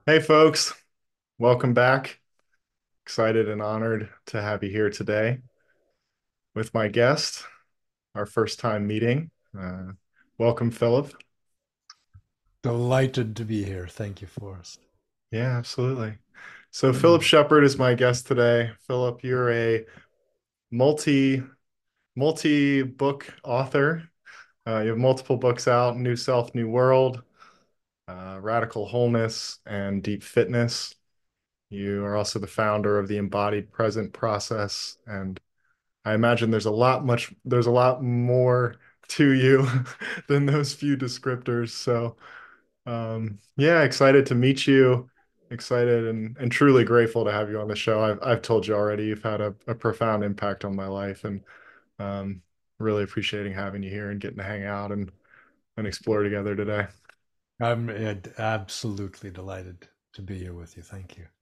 Hey, folks, welcome back. Excited and honored to have you here today with my guest, our first time meeting. Welcome, Philip. Delighted to be here. Thank you, Forrest. Yeah, absolutely. So, Philip Shepard is my guest today. Philip, you're a multi book author. You have multiple books out: New Self, New World, Radical Wholeness, and Deep Fitness. You are also the founder of the Embodied Present Process, and I imagine there's a lot more to you than those few descriptors. So yeah, excited to meet you. Excited and truly grateful to have you on the show. I've told you already, you've had a profound impact on my life, and um, really appreciating having you here and getting to hang out and explore together today. I'm absolutely delighted to be here with you. Thank you.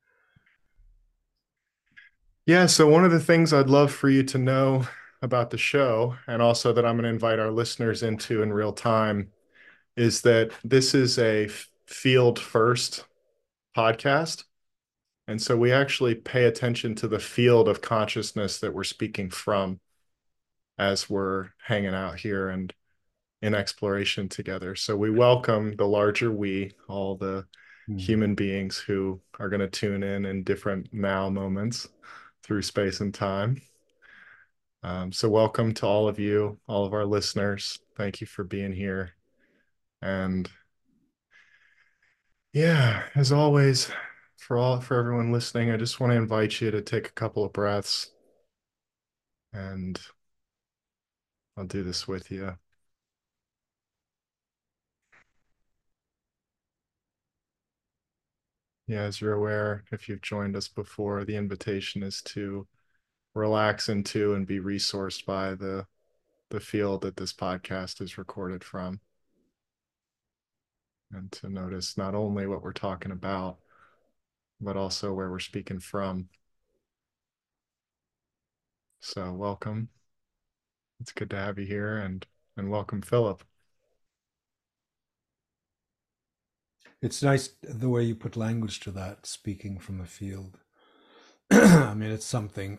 Yeah, so one of the things I'd love for you to know about the show, and also that I'm going to invite our listeners into in real time, is that this is a field first podcast. And so we actually pay attention to the field of consciousness that we're speaking from as we're hanging out here and in exploration together. So we welcome the larger we, all the Mm. human beings who are going to tune in different now moments through space and time. So welcome to all of you, all of our listeners. Thank you for being here. And yeah, as always, for everyone listening, I just want to invite you to take a couple of breaths, and I'll do this with you. Yeah, as you're aware, if you've joined us before, the invitation is to relax into and be resourced by the field that this podcast is recorded from, and to notice not only what we're talking about, but also where we're speaking from. So welcome. It's good to have you here, and welcome, Philip. It's nice the way you put language to that, speaking from the field. I mean, it's something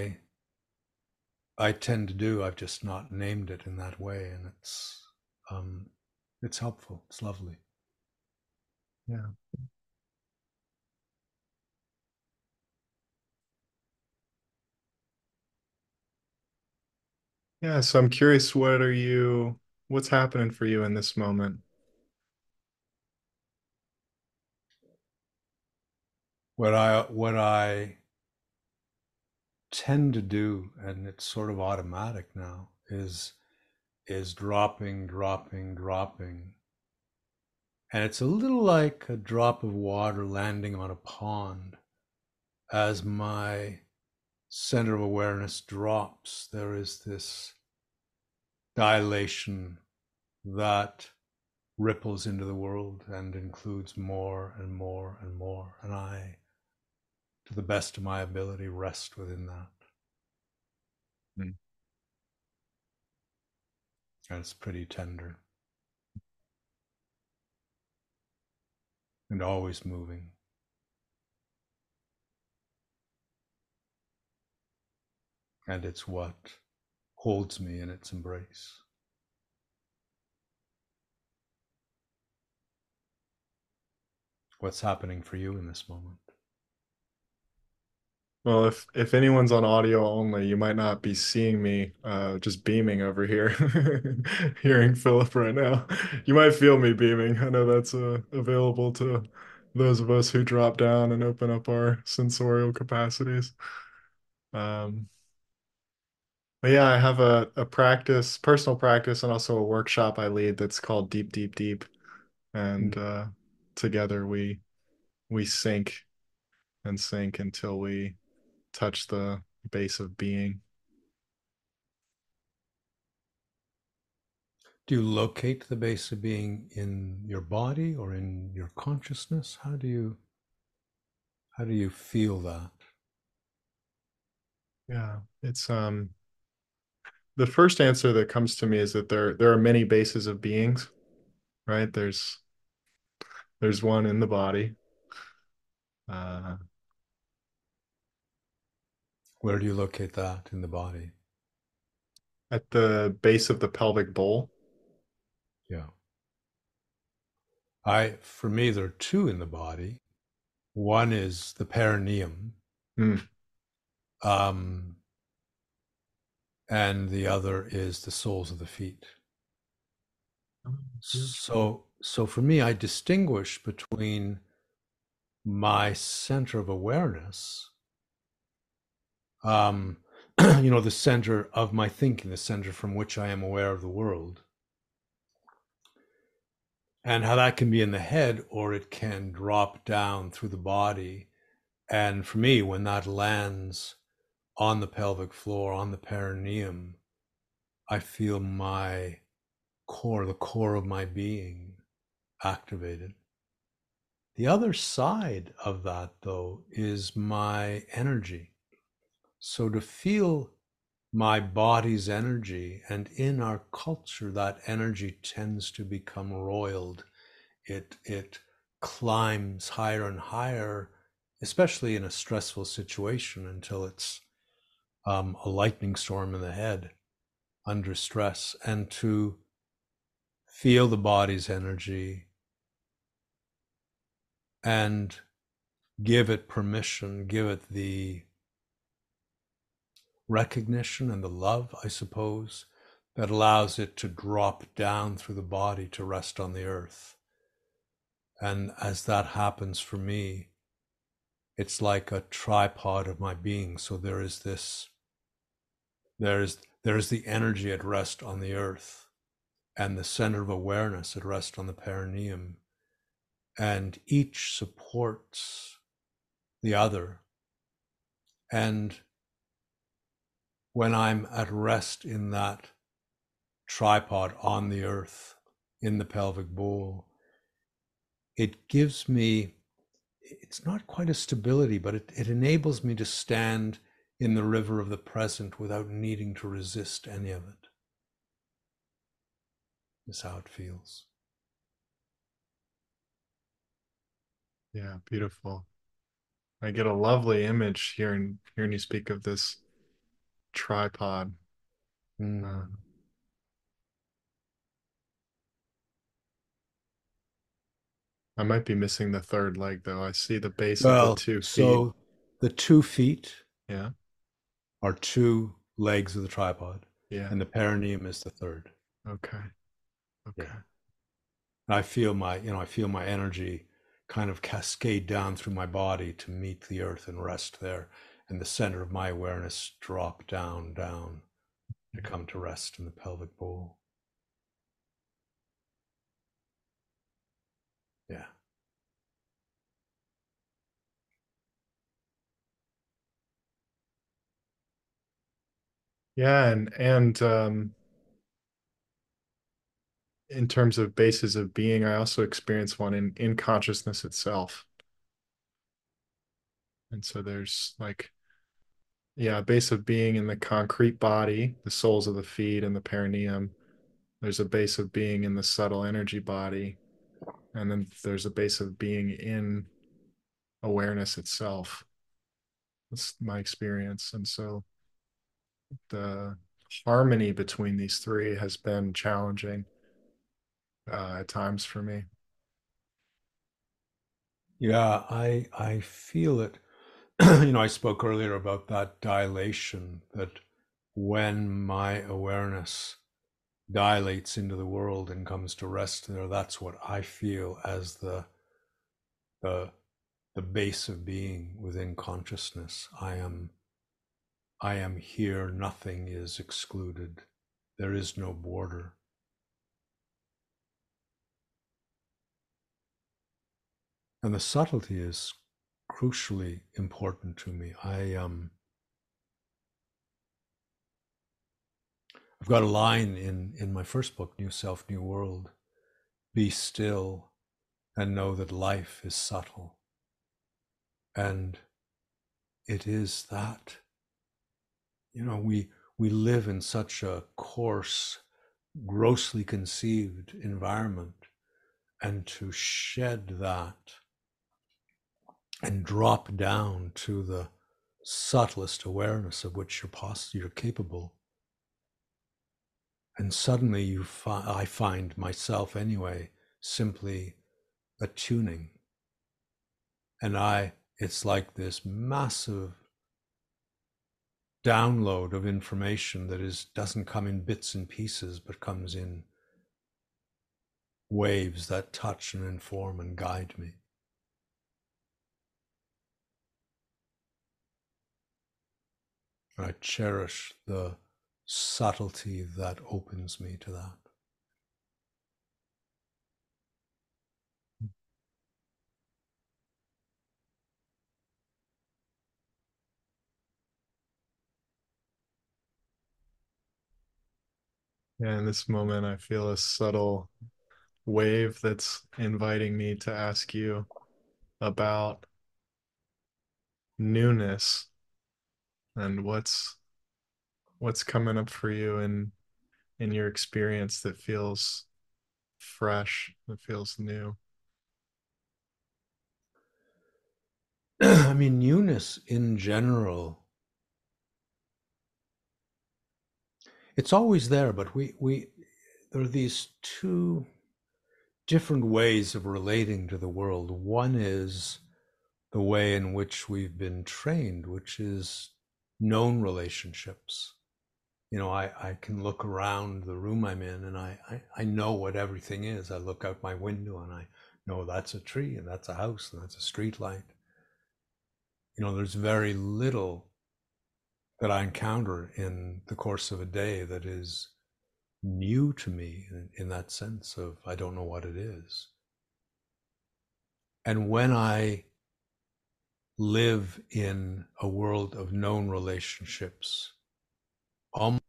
I tend to do. I've just not named it in that way, and um, it's helpful. It's lovely. Yeah. Yeah, so I'm curious, what's happening for you in this moment? What I tend to do, and it's sort of automatic now, is dropping, dropping, dropping. And it's a little like a drop of water landing on a pond. As my center of awareness drops, there is this dilation that ripples into the world and includes more and more and more. And I, to the best of my ability, rest within that. Mm. And it's pretty tender and always moving. And it's what holds me in its embrace. What's happening for you in this moment? Well, if anyone's on audio only, you might not be seeing me just beaming over here, hearing Philip right now. You might feel me beaming. I know that's available to those of us who drop down and open up our sensorial capacities. Um, but yeah, I have a practice, personal practice, and also a workshop I lead that's called Deep, Deep, Deep. And together we sink until we touch the base of being. Do you locate the base of being in your body or in your consciousness? How do you feel that? Yeah, it's the first answer that comes to me is that there are many bases of beings, right? There's one in the body, uh, Where do you locate that in the body? at the base of the pelvic bowl. Yeah. For me, there are two in the body. One is the perineum, Mm. um, and the other is the soles of the feet. Oh, beautiful. So for me, I distinguish between my center of awareness, um, the center of my thinking, the center from which I am aware of the world, and how that can be in the head or it can drop down through the body. And for me, when that lands on the pelvic floor, on the perineum, I feel my core, the core of my being, activated. The other side of that, though, is my energy. So to feel my body's energy, and in our culture, that energy tends to become roiled. It climbs higher and higher, especially in a stressful situation, until it's a lightning storm in the head under stress. And to feel the body's energy and give it permission, give it the recognition and the love, I suppose, that allows it to drop down through the body to rest on the earth. And as that happens for me, it's like a tripod of my being. So there is the energy at rest on the earth, and the center of awareness at rest on the perineum, and each supports the other. And when I'm at rest in that tripod on the earth, in the pelvic bowl, it gives me, it's not quite a stability, but it enables me to stand in the river of the present without needing to resist any of it. Is how it feels. Yeah, beautiful. I get a lovely image hearing you speak of this tripod. Uh, Mm. I might be missing the third leg though. I see the base of the Well, 2 feet. so the 2 feet Yeah, are two legs of the tripod, yeah. and the perineum is the third. Okay, Yeah. okay. And I feel my energy kind of cascade down through my body to meet the earth and rest there. And the center of my awareness drop down, down to come to rest in the pelvic bowl. Yeah. Yeah, and in terms of bases of being, I also experience one in consciousness itself. And so there's like, yeah, a base of being in the concrete body, the soles of the feet and the perineum. There's a base of being in the subtle energy body, and then there's a base of being in awareness itself. That's my experience. And so the harmony between these three has been challenging at times for me. Yeah, I feel it. I spoke earlier about that dilation, that when my awareness dilates into the world and comes to rest there, that's what I feel as the the base of being within consciousness. I am here, nothing is excluded. There is no border. And the subtlety is crucially important to me. I've got a line in my first book, New Self, New World. Be still and know that life is subtle. And it is that. We live in such a coarse, grossly conceived environment, and to shed that and drop down to the subtlest awareness of which you're capable. And suddenly I find myself anyway simply attuning. And it's like this massive download of information that doesn't come in bits and pieces, but comes in waves that touch and inform and guide me. I cherish the subtlety that opens me to that. Yeah, in this moment, I feel a subtle wave that's inviting me to ask you about newness and what's coming up for you in your experience that feels fresh, that feels new. I mean, newness in general, it's always there, but there are these two different ways of relating to the world. One is the way in which we've been trained, which is known relationships. I can look around the room I'm in and I know what everything is. I look out my window and I know that's a tree and that's a house and that's a street light. There's very little that I encounter in the course of a day that is new to me in that sense of I don't know what it is. And when I live in a world of known relationships, almost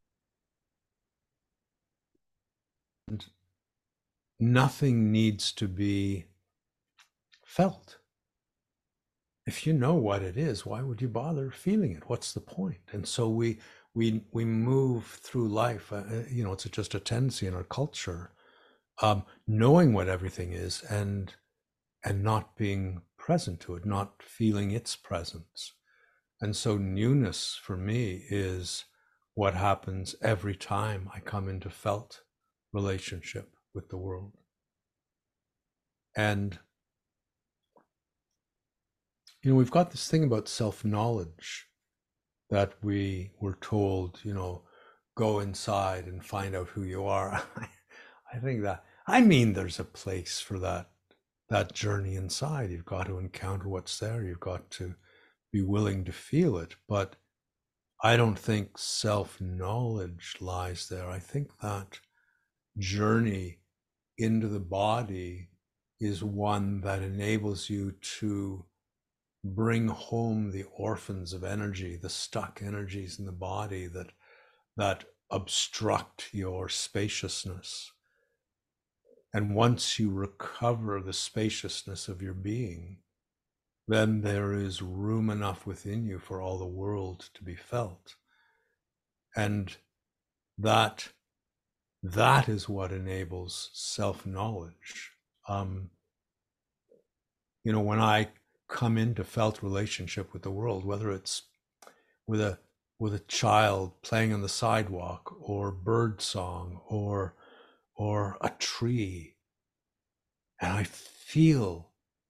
nothing needs to be felt. If you know what it is, why would you bother feeling it? What's the point? And so we move through life. It's just a tendency in our culture, knowing what everything is and not being present to it, not feeling its presence. And so newness for me is what happens every time I come into felt relationship with the world. And we've got this thing about self-knowledge that we were told, go inside and find out who you are. I think there's a place for that journey inside. You've got to encounter what's there. You've got to be willing to feel it. But I don't think self-knowledge lies there. I think that journey into the body is one that enables you to bring home the orphans of energy, the stuck energies in the body that obstruct your spaciousness. And once you recover the spaciousness of your being, then there is room enough within you for all the world to be felt. And that is what enables self-knowledge. When I come into felt relationship with the world, whether it's with a child playing on the sidewalk or bird song or a tree, and I feel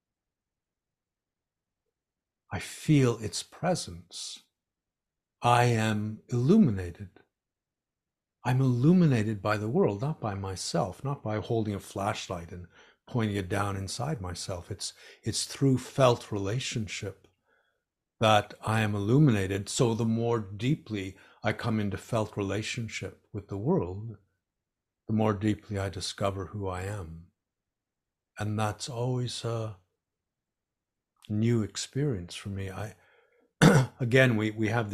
its presence, I am illuminated. I'm illuminated by the world, not by myself, not by holding a flashlight and pointing it down inside myself. It's through felt relationship that I am illuminated. So the more deeply I come into felt relationship with the world, the more deeply I discover who I am. And that's always a new experience for me. Again, we tend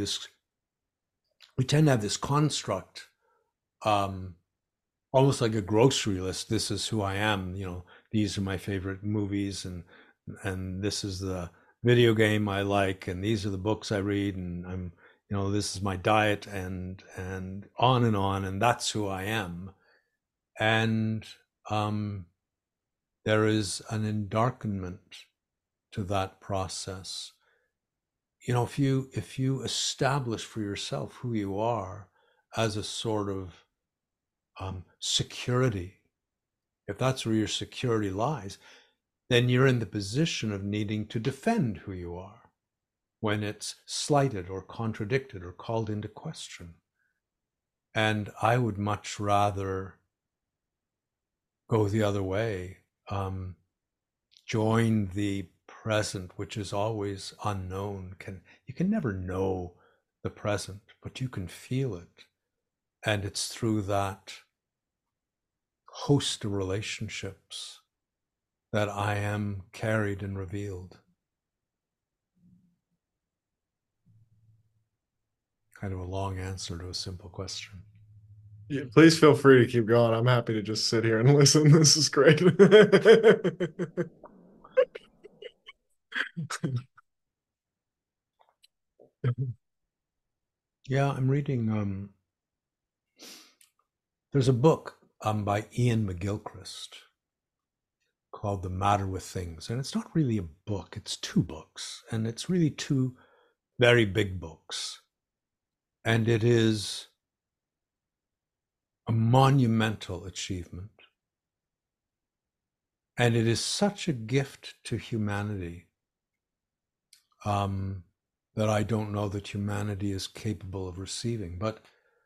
to have this construct, almost like a grocery list. This is who I am. These are my favorite movies, and this is the video game I like, and these are the books I read, and I'm, this is my diet, and on, and that's who I am. And there is an endarkenment to that process. You know, if you establish for yourself who you are as a sort of security, if that's where your security lies, then you're in the position of needing to defend who you are when it's slighted or contradicted or called into question. And I would much rather go the other way, join the present, which is always unknown. You can never know the present, but you can feel it. And it's through that host of relationships that I am carried and revealed. Kind of a long answer to a simple question. Yeah, please feel free to keep going. I'm happy to just sit here and listen. This is great. Yeah, I'm reading, there's a book by Ian McGilchrist called The Matter with Things. And it's not really a book, it's two books. And it's really two very big books. And it is a monumental achievement. And it is such a gift to humanity that I don't know that humanity is capable of receiving. But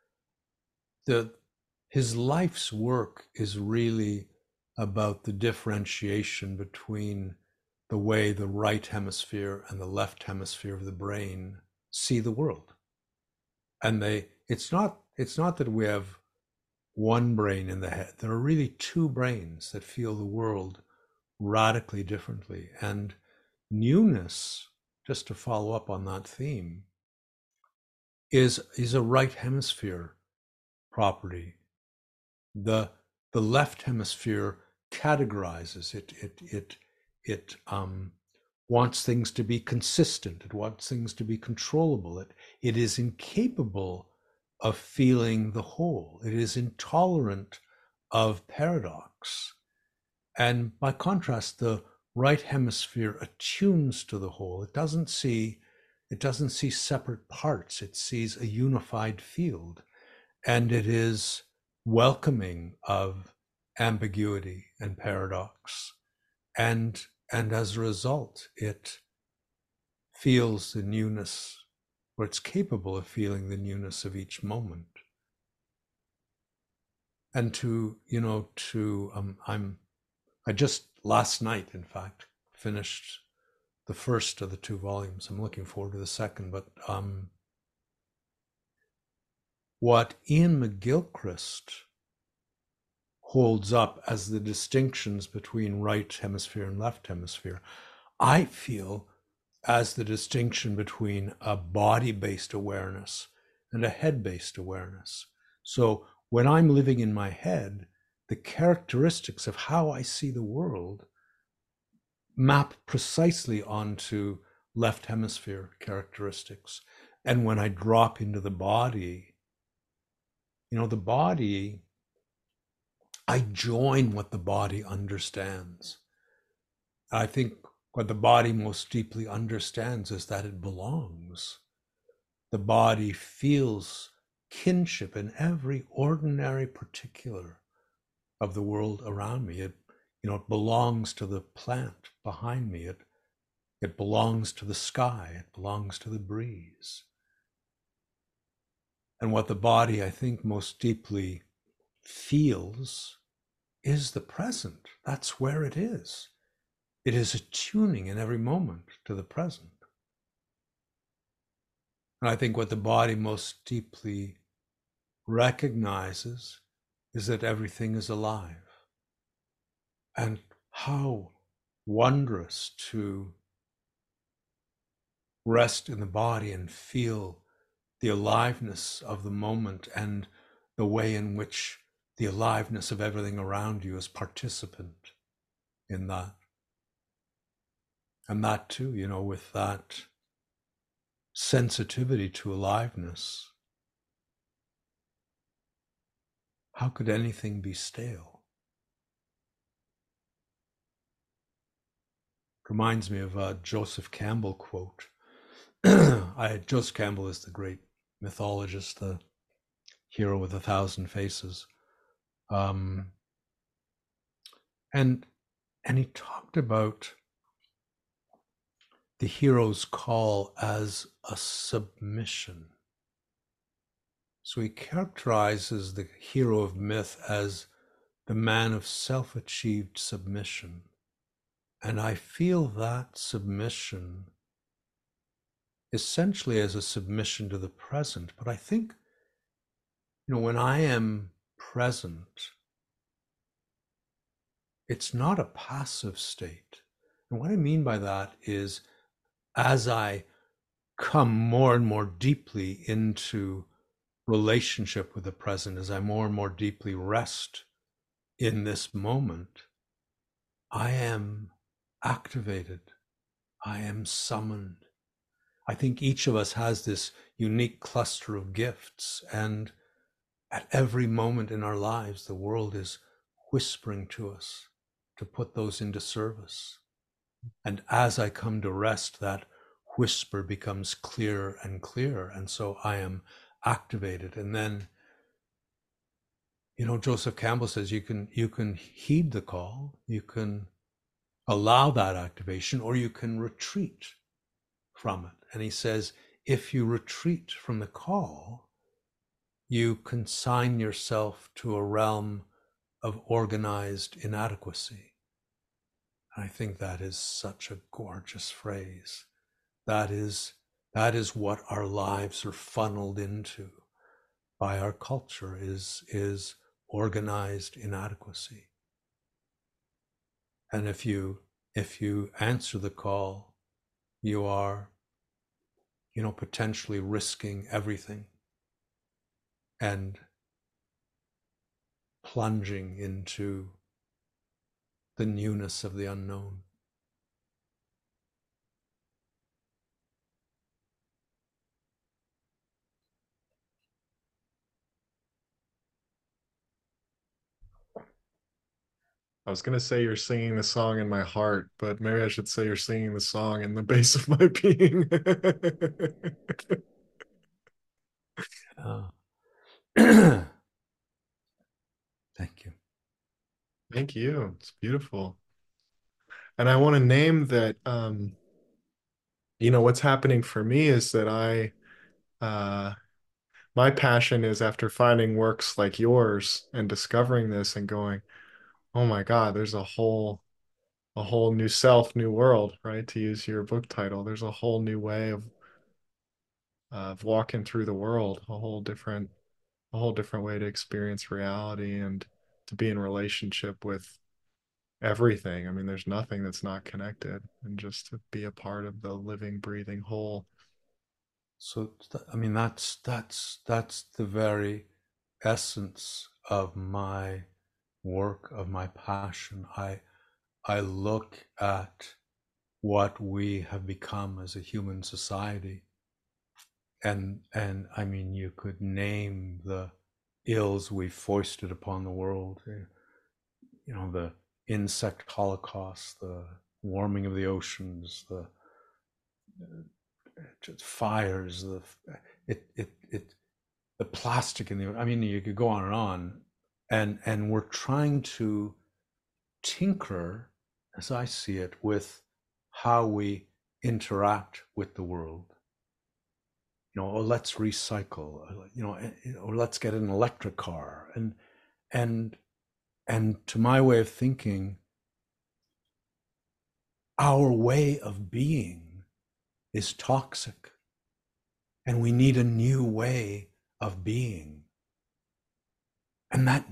his life's work is really about the differentiation between the way the right hemisphere and the left hemisphere of the brain see the world. And it's not that we have one brain in the head. There are really two brains that feel the world radically differently. And newness, just to follow up on that theme, is a right hemisphere property. The left hemisphere categorizes it wants things to be consistent. It wants things to be controllable. It is incapable of feeling the whole. It is intolerant of paradox. And by contrast, the right hemisphere attunes to the whole. It doesn't see separate parts. It sees a unified field. And it is welcoming of ambiguity and paradox. And as a result, it feels the newness, or it's capable of feeling the newness of each moment. And I just last night, in fact, finished the first of the two volumes. I'm looking forward to the second, but what Ian McGilchrist holds up as the distinctions between right hemisphere and left hemisphere, I feel as the distinction between a body-based awareness and a head-based awareness. So when I'm living in my head, the characteristics of how I see the world map precisely onto left hemisphere characteristics. And when I drop into the body, the body, I join what the body understands. I think what the body most deeply understands is that it belongs. The body feels kinship in every ordinary particular of the world around me. It belongs to the plant behind me. It belongs to the sky. It belongs to the breeze. And what the body, I think, most deeply feels is the present. That's where it is. It is attuning in every moment to the present. And I think what the body most deeply recognizes is that everything is alive. And how wondrous to rest in the body and feel the aliveness of the moment and the way in which the aliveness of everything around you is participant in that. And that too, with that sensitivity to aliveness, how could anything be stale? reminds me of a Joseph Campbell quote. Joseph Campbell is the great mythologist, the hero with 1,000 faces. Um, and he talked about the hero's call as a submission. So he characterizes the hero of myth as the man of self-achieved submission. And I feel that submission essentially as a submission to the present. But I think, when I am present, it's not a passive state. And what I mean by that is, as I come more and more deeply into relationship with the present, as I more and more deeply rest in this moment, I am activated. I am summoned. I think each of us has this unique cluster of gifts, and at every moment in our lives, the world is whispering to us to put those into service. And as I come to rest, that whisper becomes clearer and clearer. And so I am activated. And then, Joseph Campbell says you can heed the call, you can allow that activation, or you can retreat from it. And he says, if you retreat from the call, you consign yourself to a realm of organized inadequacy. And I think that is such a gorgeous phrase. That is what our lives are funneled into by our culture, is organized inadequacy. And if you answer the call, you are, potentially risking everything and plunging into the newness of the unknown. I was gonna say you're singing the song in my heart, but maybe I should say you're singing the song in the base of my being. Thank you. Thank you. It's beautiful. And I want to name that, what's happening for me is that uh, my passion is after finding works like yours and discovering this and going, oh my God, there's a whole new self, new world, right? To use your book title, there's a whole new way of walking through the world, a whole different way to experience reality and to be in relationship with everything. I mean, there's nothing that's not connected, and just to be a part of the living, breathing whole. So, I mean, that's the very essence of my work, of my passion. I look at what we have become as a human society, and I mean, you could name the ills we foisted upon the world. The insect holocaust, the warming of the oceans, the fires, the plastic in the. I mean, you could go on, and we're trying to tinker, as I see it, with how we interact with the world. Or let's recycle. Or let's get an electric car, and to my way of thinking, our way of being is toxic, and we need a new way of being, and that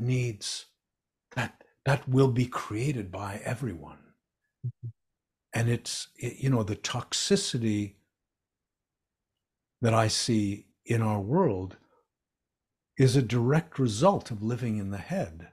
will be created by everyone. And it's the toxicity that I see in our world is a direct result of living in the head.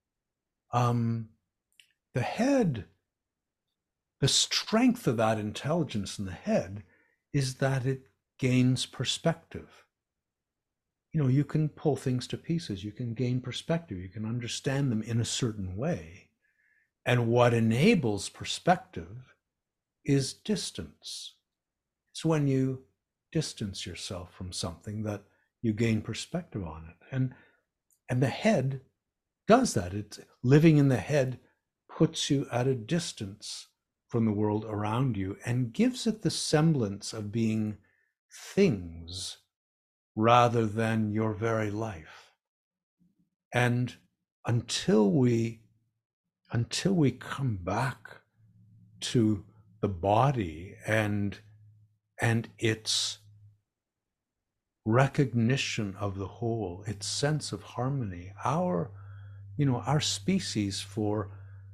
The head, the strength of that intelligence in the head is that it gains perspective. You can pull things to pieces, you can gain perspective, you can understand them in a certain way. And what enables perspective is distance. It's when you distance yourself from something that you gain perspective on it. And the head does that. It's living in the head puts you at a distance from the world around you and gives it the semblance of being things rather than your very life. And until we come back to the body and its recognition of the whole, its sense of harmony, our species for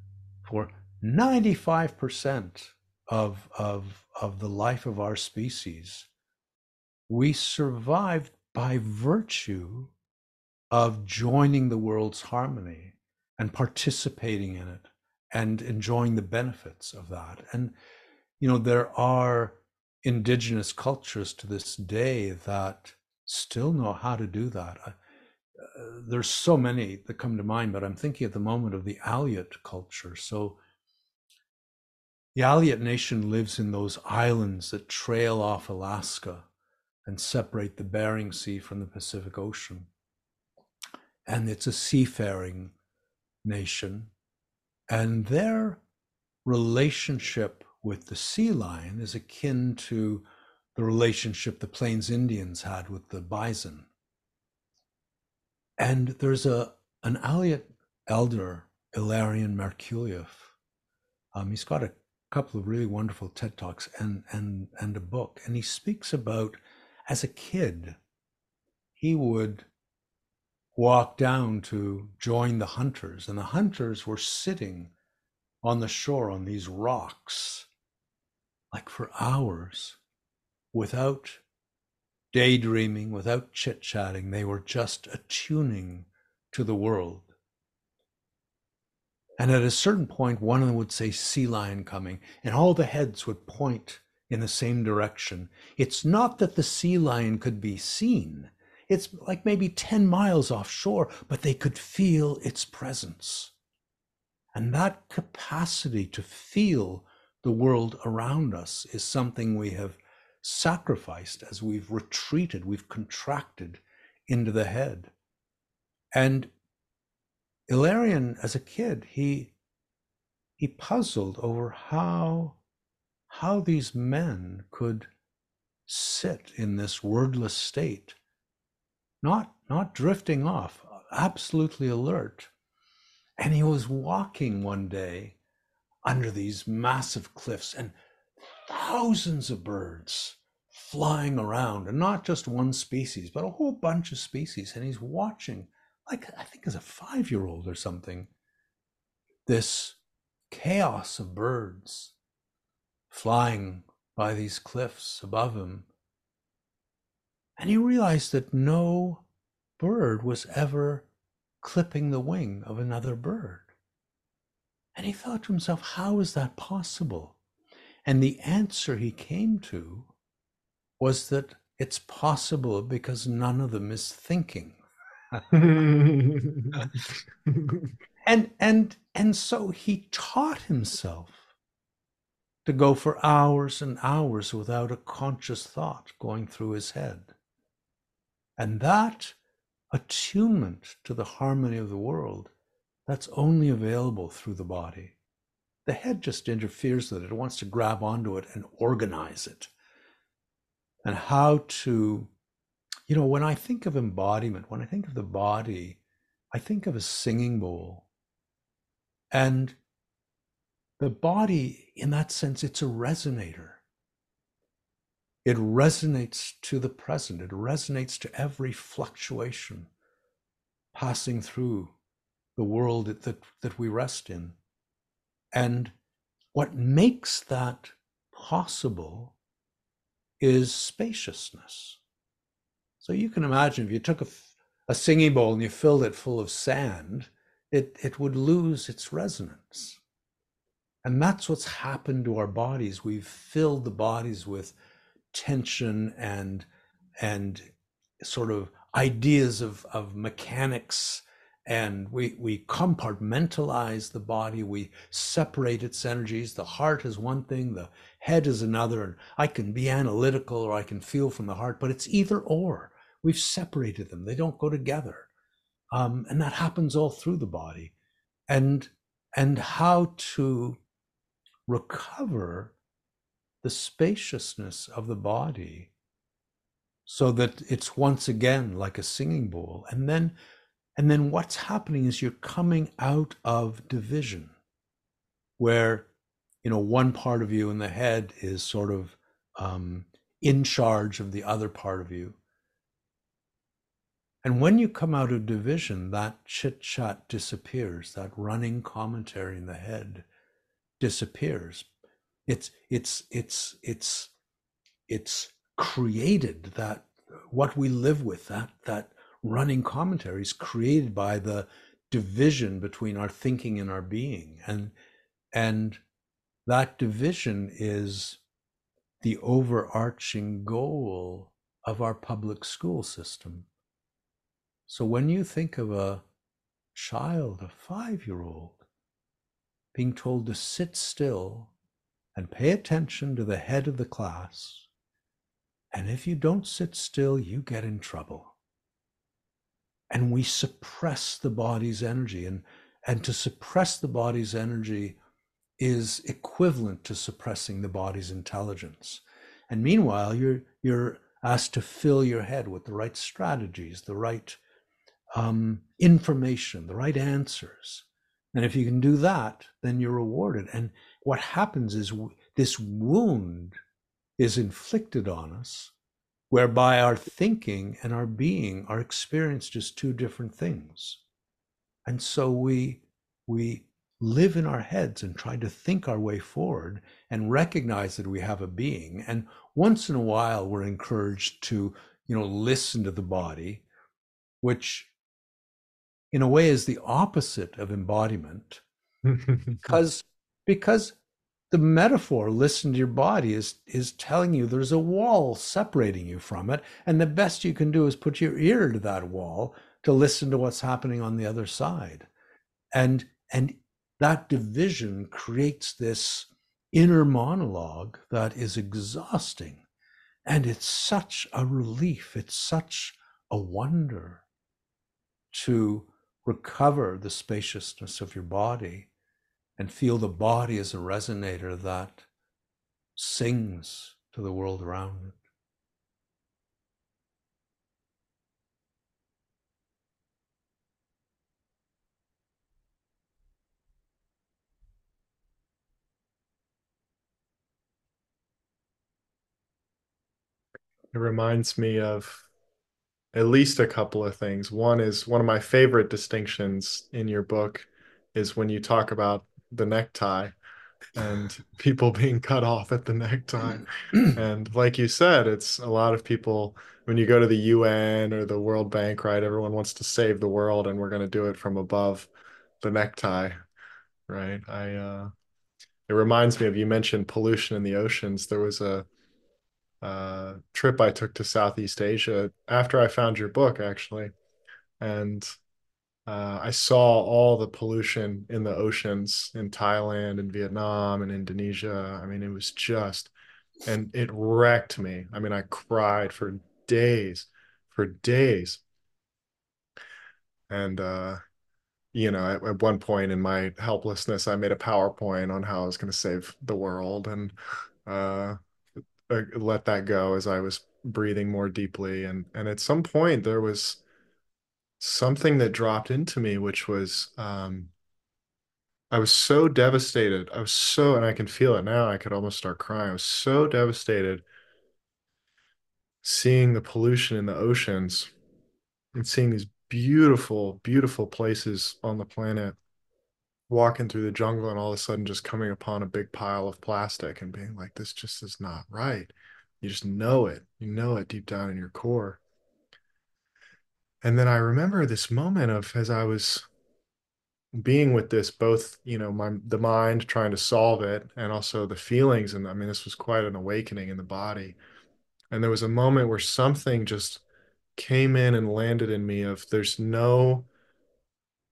95% of the life of our species, we survived by virtue of joining the world's harmony and participating in it and enjoying the benefits of that. And there are indigenous cultures to this day that still know how to do that. There's so many that come to mind, but I'm thinking at the moment of the Aleut culture. So the Aleut nation lives in those islands that trail off Alaska and separate the Bering Sea from the Pacific Ocean. And it's a seafaring nation. And their relationship with the sea lion is akin to the relationship the Plains Indians had with the bison. And there's an Aleut elder, Ilarion Merkuliev. He's got a couple of really wonderful TED Talks and a book. And he speaks about, as a kid, he would walk down to join the hunters, and the hunters were sitting on the shore on these rocks, like for hours, without daydreaming, without chit-chatting. They were just attuning to the world. And at a certain point, one of them would say, "Sea lion coming," and all the heads would point in the same direction. It's not that the sea lion could be seen. It's like maybe 10 miles offshore, but they could feel its presence. And that capacity to feel the world around us is something we have sacrificed as we've retreated, we've contracted into the head. And Ilarion, as a kid, he puzzled over how these men could sit in this wordless state, not drifting off, absolutely alert. And he was walking one day under these massive cliffs and thousands of birds flying around, and not just one species, but a whole bunch of species. And he's watching, like I think as a 5-year-old or something, this chaos of birds flying by these cliffs above him. And he realized that no bird was ever clipping the wing of another bird. And he thought to himself, how is that possible? And the answer he came to was that it's possible because none of them is thinking. And so he taught himself to go for hours and hours without a conscious thought going through his head. And that attunement to the harmony of the world, that's only available through the body. The head just interferes with it. It wants to grab onto it and organize it. And how to, when I think of embodiment, when I think of the body, I think of a singing bowl. And the body, in that sense, it's a resonator. It resonates to the present. It resonates to every fluctuation passing through the world that we rest in. And what makes that possible is spaciousness. So you can imagine if you took a singing bowl and you filled it full of sand, it would lose its resonance. And that's what's happened to our bodies. We've filled the bodies with tension and sort of ideas of mechanics and we compartmentalize the body, we separate its energies. The heart is one thing, the head is another, and I can be analytical or I can feel from the heart, but it's either or. We've separated them, they don't go together. And that happens all through the body. And how to recover the spaciousness of the body so that it's once again like a singing bowl. And then what's happening is you're coming out of division, where one part of you in the head is sort of in charge of the other part of you. And when you come out of division, that chit chat disappears, that running commentary in the head disappears. It's created, that what we live with, that running commentary is created by the division between our thinking and our being. And that division is the overarching goal of our public school system. So when you think of a child, a 5-year-old, being told to sit still and pay attention to the head of the class, and if you don't sit still, you get in trouble. And we suppress the body's energy, and to suppress the body's energy is equivalent to suppressing the body's intelligence. And meanwhile, you're asked to fill your head with the right strategies, the right information, the right answers. And if you can do that, then you're rewarded. And what happens is this wound is inflicted on us, whereby our thinking and our being are experienced as two different things. And so we live in our heads and try to think our way forward and recognize that we have a being. And once in a while, we're encouraged to, listen to the body, which in a way is the opposite of embodiment, because the metaphor, listen to your body, is telling you there's a wall separating you from it, and the best you can do is put your ear to that wall to listen to what's happening on the other side. And that division creates this inner monologue that is exhausting, and it's such a relief, it's such a wonder to recover the spaciousness of your body and feel the body as a resonator that sings to the world around it. It reminds me of at least a couple of things. One is one of my favorite distinctions in your book is when you talk about the necktie and people being cut off at the necktie. And like you said, it's a lot of people, when you go to the UN or the World Bank, right? Everyone wants to save the world and we're going to do it from above the necktie, right? It reminds me of, you mentioned pollution in the oceans. There was a trip I took to Southeast Asia after I found your book, actually. And I saw all the pollution in the oceans in Thailand and Vietnam and Indonesia. I mean, it was just, and it wrecked me. I mean, I cried for days. And, at one point in my helplessness, I made a PowerPoint on how I was going to save the world and uh, let that go as I was breathing more deeply. And at some point, there was something that dropped into me, which was I was so devastated. And I can feel it now. I could almost start crying. I was so devastated seeing the pollution in the oceans and seeing these beautiful, beautiful places on the planet, walking through the jungle and all of a sudden just coming upon a big pile of plastic and being like, this just is not right. You just know it. You know it deep down in your core. And then I remember this moment of, as I was being with this, both the mind trying to solve it and also the feelings, and I mean this was quite an awakening in the body. And there was a moment where something just came in and landed in me of, there's no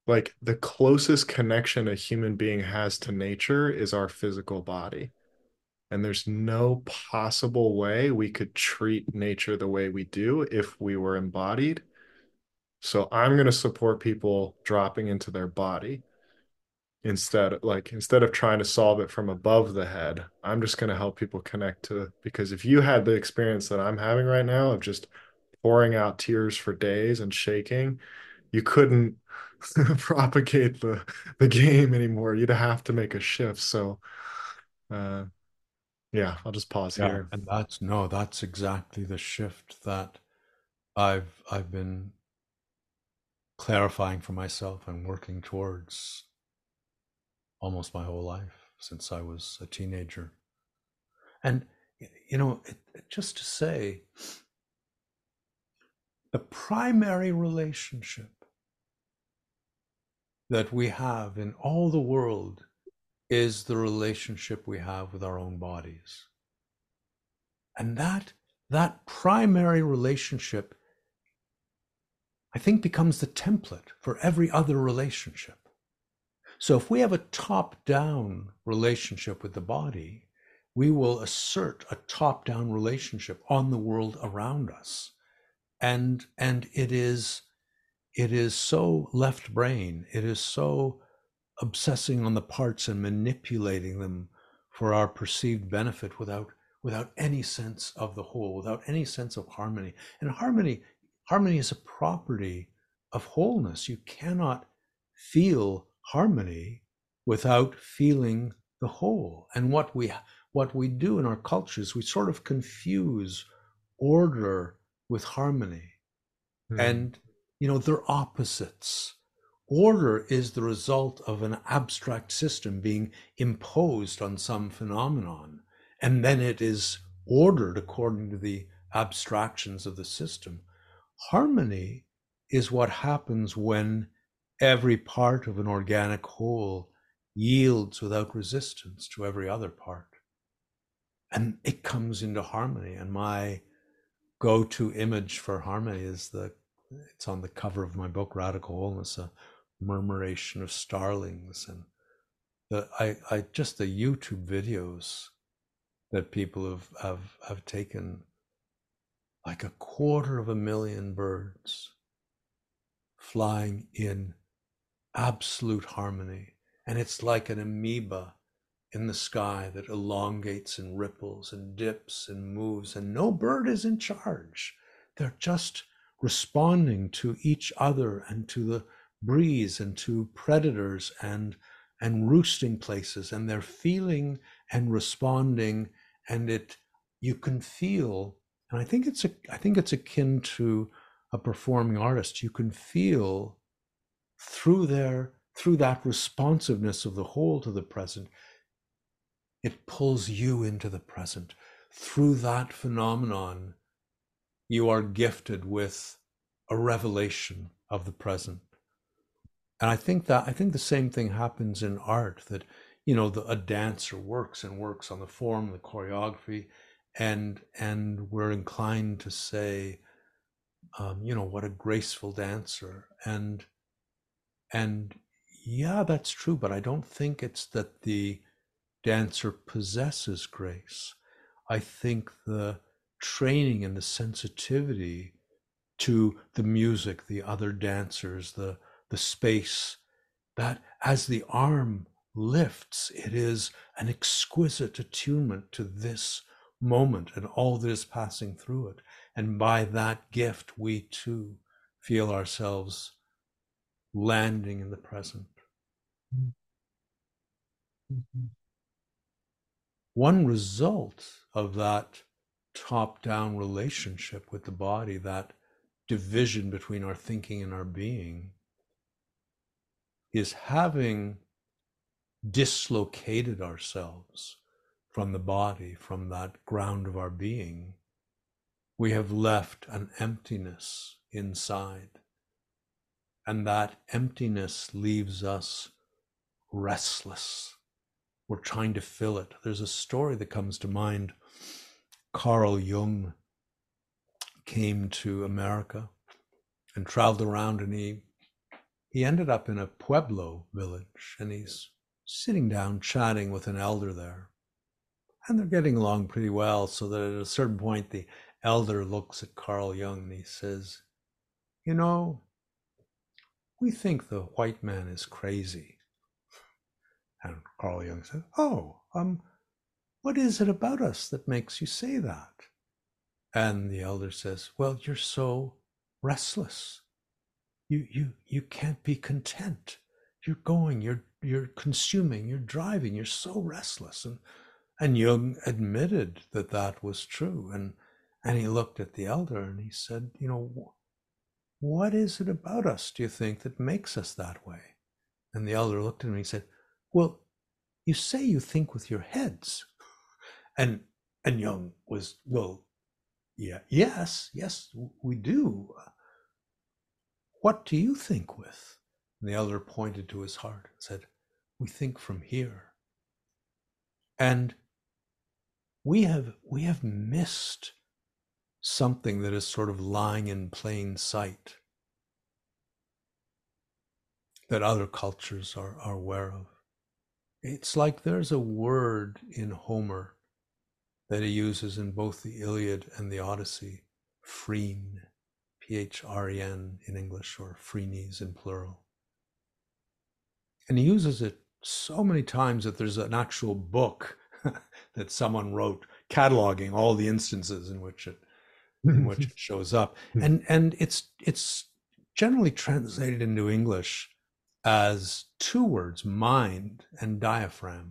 like the closest connection a human being has to nature is our physical body. And there's no possible way we could treat nature the way we do if we were embodied. So I'm going to support people dropping into their body instead of trying to solve it from above the head. I'm just going to help people connect to, because if you had the experience that I'm having right now of just pouring out tears for days and shaking, you couldn't propagate the game anymore. You'd have to make a shift. So uh yeah, I'll just pause Yeah, here. and that's no, that's exactly the shift that I've been clarifying for myself and working towards almost my whole life since I was a teenager. And just to say, the primary relationship that we have in all the world is the relationship we have with our own bodies. And that primary relationship, I think, becomes the template for every other relationship. So if we have a top-down relationship with the body, we will assert a top-down relationship on the world around us. And it is so left brain, it is so obsessing on the parts and manipulating them for our perceived benefit without any sense of the whole, without any sense of harmony. And harmony is a property of wholeness. You cannot feel harmony without feeling the whole. And what we do in our cultures, we sort of confuse order with harmony. Hmm. And they're opposites. Order is the result of an abstract system being imposed on some phenomenon, and then it is ordered according to the abstractions of the system. Harmony is what happens when every part of an organic whole yields without resistance to every other part, and it comes into harmony. And my go-to image for harmony is it's on the cover of my book Radical Wholeness, a murmuration of starlings. And I just the YouTube videos that people have taken, like 250,000 birds flying in absolute harmony, and it's like an amoeba in the sky that elongates and ripples and dips and moves, and no bird is in charge. They're just responding to each other and to the breeze and to predators and roosting places, and they're feeling and responding. And you can feel, and I think it's akin to a performing artist. You can feel through that responsiveness of the whole to the present, it pulls you into the present. Through that phenomenon, you are gifted with a revelation of the present. And I think the same thing happens in art, that a dancer works and works on the form, the choreography, and we're inclined to say, what a graceful dancer. And yeah, that's true, but I don't think it's that the dancer possesses grace. I think the training and the sensitivity to the music, the other dancers, the space, that as the arm lifts, it is an exquisite attunement to this moment and all that is passing through it. And by that gift, we too feel ourselves landing in the present. One result of that top-down relationship with the body, that division between our thinking and our being, is having dislocated ourselves from the body, from that ground of our being, we have left an emptiness inside. And that emptiness leaves us restless. We're trying to fill it. There's a story that comes to mind. Carl Jung came to America and traveled around, and he ended up in a Pueblo village, and he's sitting down chatting with an elder there. And they're getting along pretty well, so that at a certain point, the elder looks at Carl Jung and he says, you know, we think the white man is crazy. And Carl Jung said, oh, what is it about us that makes you say that? And the elder says, well, you're so restless. You can't be content. You're going, you're consuming, you're driving, you're so restless. And Jung admitted that that was true. And he looked at the elder and he said, you know, what is it about us, do you think, that makes us that way? And the elder looked at him and he said, well, you say you think with your heads. And Jung was, well, yeah, yes, we do. What do you think with? And the elder pointed to his heart and said, we think from here. And we have missed something that is sort of lying in plain sight that other cultures are aware of. It's like there's a word in Homer that he uses in both the Iliad and the Odyssey, phrene, P-H-R-E-N in English, or phrenes in plural. And he uses it so many times that there's an actual book that someone wrote cataloging all the instances in which it shows up. And it's generally translated into English as two words, mind and diaphragm.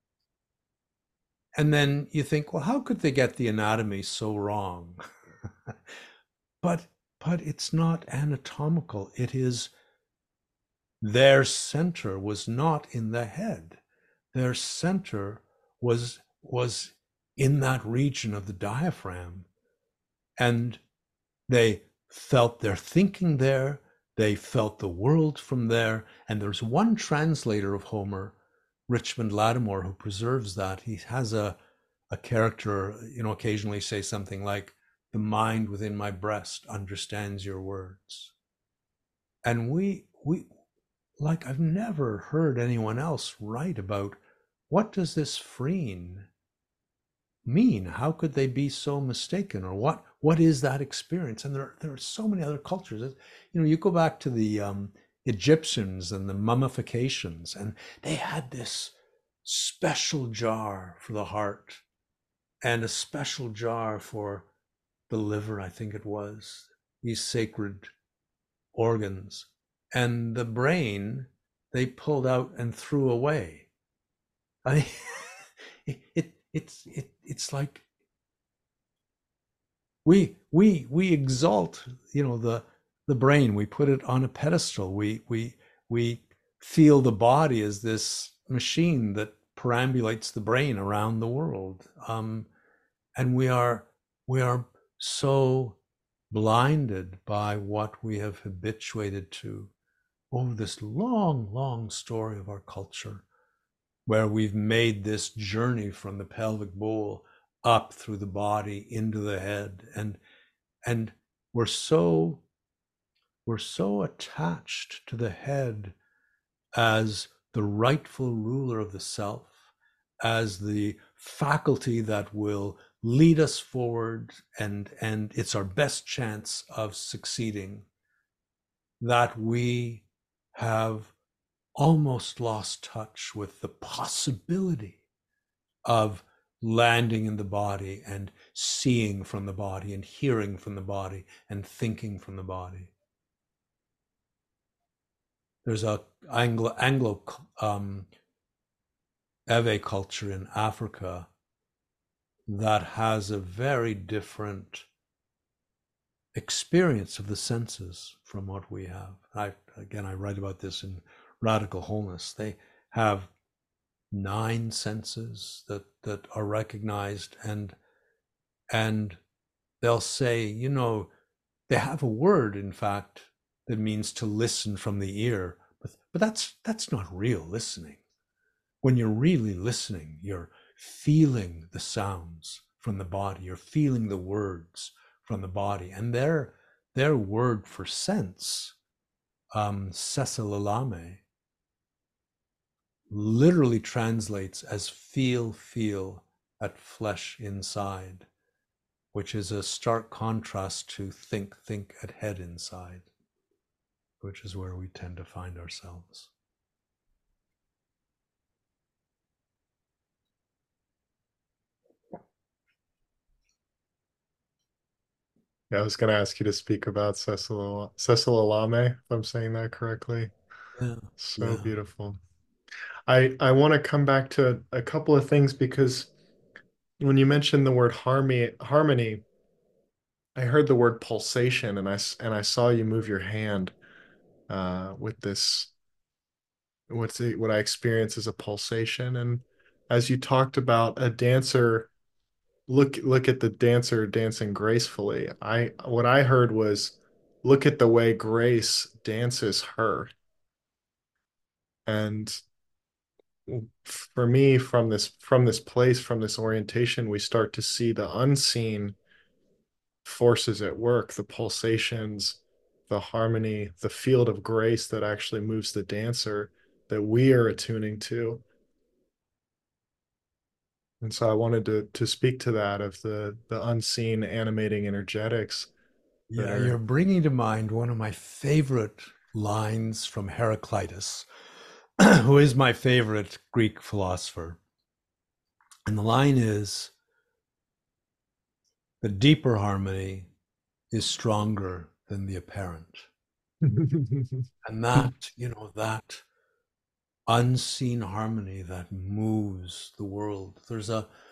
And then you think, well, how could they get the anatomy so wrong? But it's not anatomical. It is their center was not in the head. Their center was in that region of the diaphragm. And they felt their thinking there. They felt the world from there. And there's one translator of Homer, Richmond Lattimore, who preserves that. He has a character, occasionally say something like, the mind within my breast understands your words. And we like, I've never heard anyone else write about what does this phrene mean? How could they be so mistaken? Or what is that experience? And there are so many other cultures. You go back to the Egyptians and the mummifications, and they had this special jar for the heart and a special jar for the liver, I think it was, these sacred organs. And the brain they pulled out and threw away. I mean, it's like we exalt, the brain. We put it on a pedestal. We feel the body as this machine that perambulates the brain around the world. And we are so blinded by what we have habituated to over this long story of our culture, where we've made this journey from the pelvic bowl up through the body into the head, and we're so attached to the head as the rightful ruler of the self, as the faculty that will lead us forward, and it's our best chance of succeeding, that we have almost lost touch with the possibility of landing in the body and seeing from the body and hearing from the body and thinking from the body. There's a Anglo Ewe culture in Africa that has a very different experience of the senses from what we have. I write about this in Radical Wholeness. They have 9 senses that are recognized, and they'll say, they have a word, in fact, that means to listen from the ear, but that's not real listening. When you're really listening, you're feeling the sounds from the body, you're feeling the words from the body, and their word for sense Cecil Alame literally translates as feel at flesh inside, which is a stark contrast to think at head inside, which is where we tend to find ourselves. Yeah, I was going to ask you to speak about Cecil Alame, if I'm saying that correctly. Yeah, So yeah, beautiful. I want to come back to a couple of things because when you mentioned the word harmony, I heard the word pulsation, and I saw you move your hand with this what I experience as a pulsation. And as you talked about a dancer, look at the dancer dancing gracefully. I what I heard was look at the way Grace dances her. And for me, from this place, from this orientation, we start to see the unseen forces at work, the pulsations, the harmony, the field of grace that actually moves the dancer that we are attuning to. And so I wanted to speak to that of the unseen animating energetics that yeah. You're are bringing to mind one of my favorite lines from Heraclitus, who is my favorite Greek philosopher. And the line is, the deeper harmony is stronger than the apparent. And that, that unseen harmony that moves the world. There's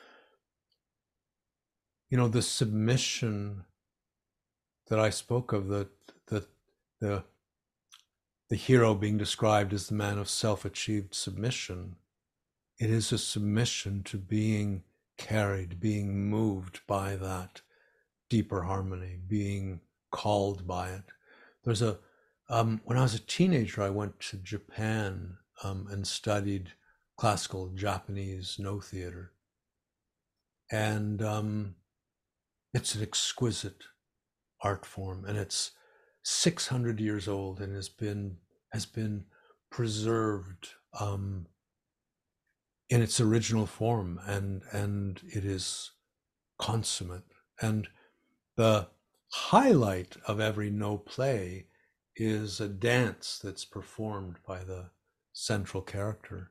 the submission that I spoke of, the, the, the hero being described as the man of self-achieved submission. It is a submission to being carried, being moved by that deeper harmony, being called by it. There's when I was a teenager, I went to Japan and studied classical Japanese no theater. And it's an exquisite art form, and it's 600 years old and has been preserved in its original form, and it is consummate. And the highlight of every no play is a dance that's performed by the central character.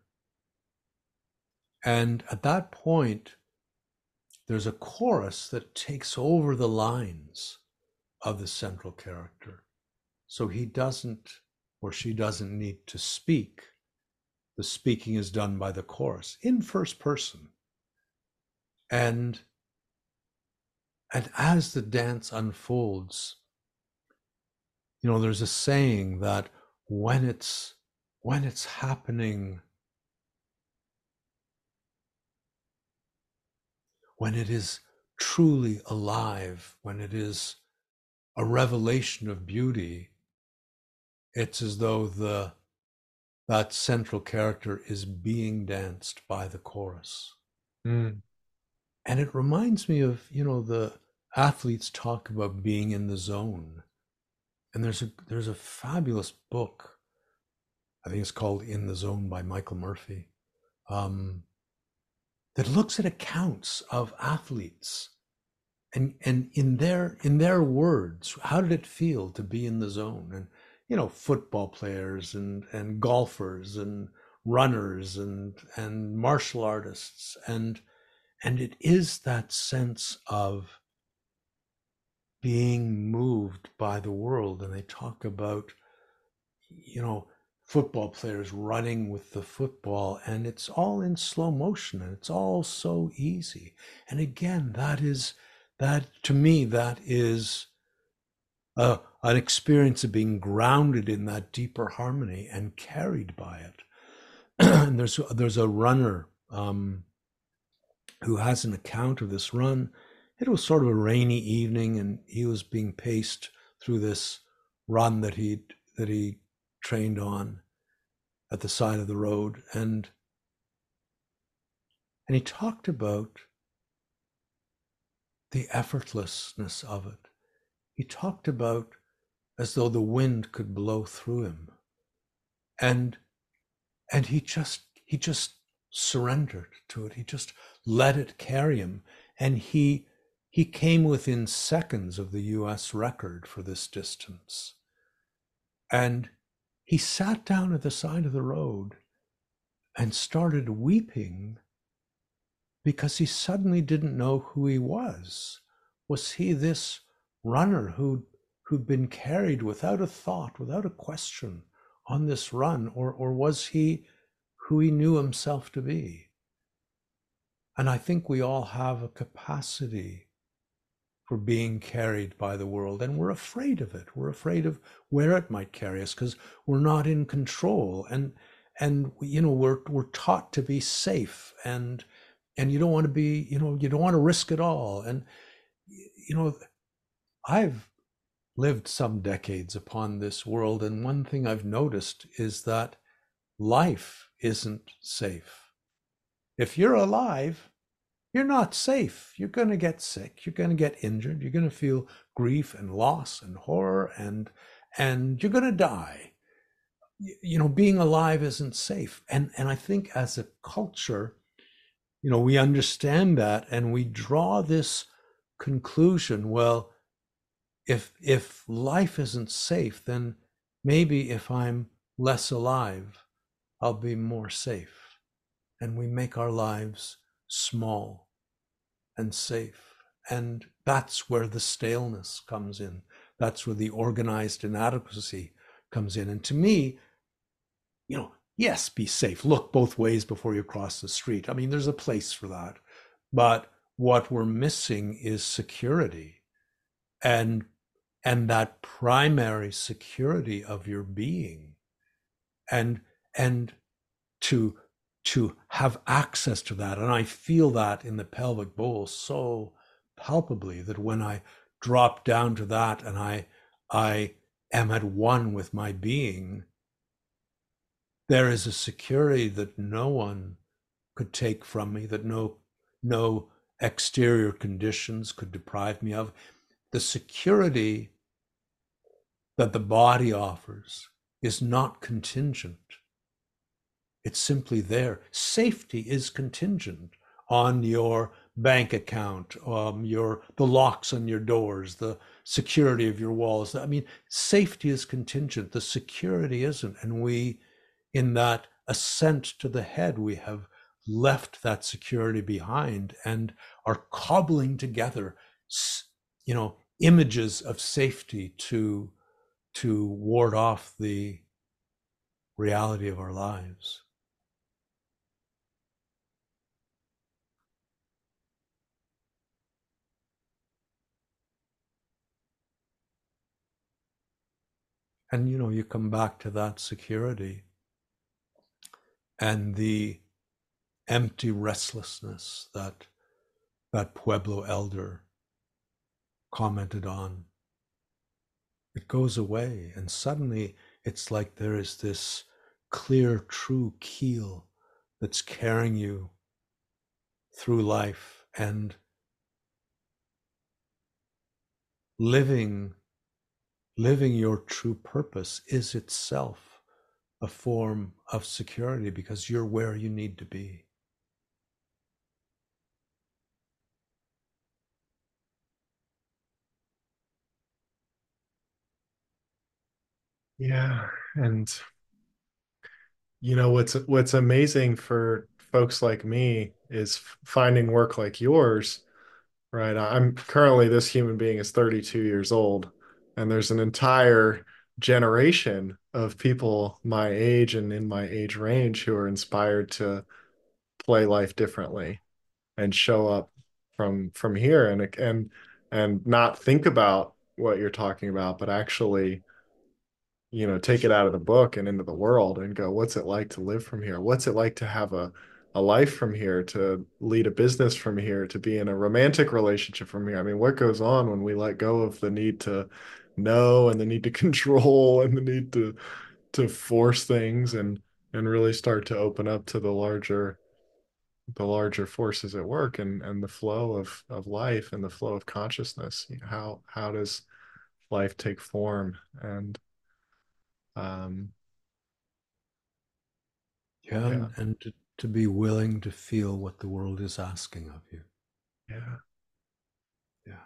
And at that point, there's a chorus that takes over the lines of the central character. So he doesn't, or she doesn't need to speak. The speaking is done by the chorus in first person. And as the dance unfolds, there's a saying that when it's happening, when it is truly alive, when it is a revelation of beauty, it's as though that central character is being danced by the chorus. Mm. And it reminds me of, the athletes talk about being in the zone. And there's a fabulous book, I think it's called In the Zone by Michael Murphy, that looks at accounts of athletes and in their words, how did it feel to be in the zone? And football players and golfers and runners and martial artists, and it is that sense of being moved by the world. And they talk about football players running with the football, and it's all in slow motion and it's all so easy. And again, that to me, that is an experience of being grounded in that deeper harmony and carried by it. And there's a runner who has an account of this run. It was sort of a rainy evening, and he was being paced through this run that he trained on at the side of the road, and he talked about the effortlessness of it. He talked about as though the wind could blow through him. And he just surrendered to it. He just let it carry him. And he came within seconds of the US record for this distance. And he sat down at the side of the road and started weeping because he suddenly didn't know who he was. Was he this runner who'd been carried without a thought, without a question on this run, or was he who he knew himself to be? And I think we all have a capacity for being carried by the world, and we're afraid of it. We're afraid of where it might carry us because we're not in control, and we're taught to be safe, and you don't want to be, you don't want to risk it all. And you know I've lived some decades upon this world, and one thing I've noticed is that life isn't safe. If you're alive, you're not safe. You're going to get sick. You're going to get injured. You're going to feel grief and loss and horror, and you're going to die. Being alive isn't safe. And I think as a culture, we understand that, and we draw this conclusion. Well, if life isn't safe, then maybe if I'm less alive, I'll be more safe. And we make our lives small and safe. And that's where the staleness comes in. That's where the organized inadequacy comes in. And to me, yes, be safe. Look both ways before you cross the street. I mean, there's a place for that. But what we're missing is security. And that primary security of your being, and to have access to that. And I feel that in the pelvic bowl so palpably, that when I drop down to that and I am at one with my being, there is a security that no one could take from me, that no exterior conditions could deprive me of. The security that the body offers is not contingent. It's simply there. Safety is contingent on your bank account, the locks on your doors, the security of your walls. I mean, safety is contingent. The security isn't. And we, in that ascent to the head, we have left that security behind and are cobbling together, images of safety to ward off the reality of our lives. And you come back to that security and the empty restlessness that Pueblo elder commented on. It goes away, and suddenly it's like there is this clear, true keel that's carrying you through life, and living your true purpose is itself a form of security, because you're where you need to be. Yeah. And what's amazing for folks like me is finding work like yours, right? I'm currently, this human being is 32 years old, and there's an entire generation of people my age and in my age range who are inspired to play life differently and show up from here, and not think about what you're talking about, but actually take it out of the book and into the world and go, what's it like to live from here? What's it like to have a life from here, to lead a business from here, to be in a romantic relationship from here? I mean, what goes on when we let go of the need to know and the need to control and the need to force things, and really start to open up to the larger forces at work, and the flow of life and the flow of consciousness. How does life take form. And um, Yeah, yeah, and to be willing to feel what the world is asking of you. yeah, Yeah.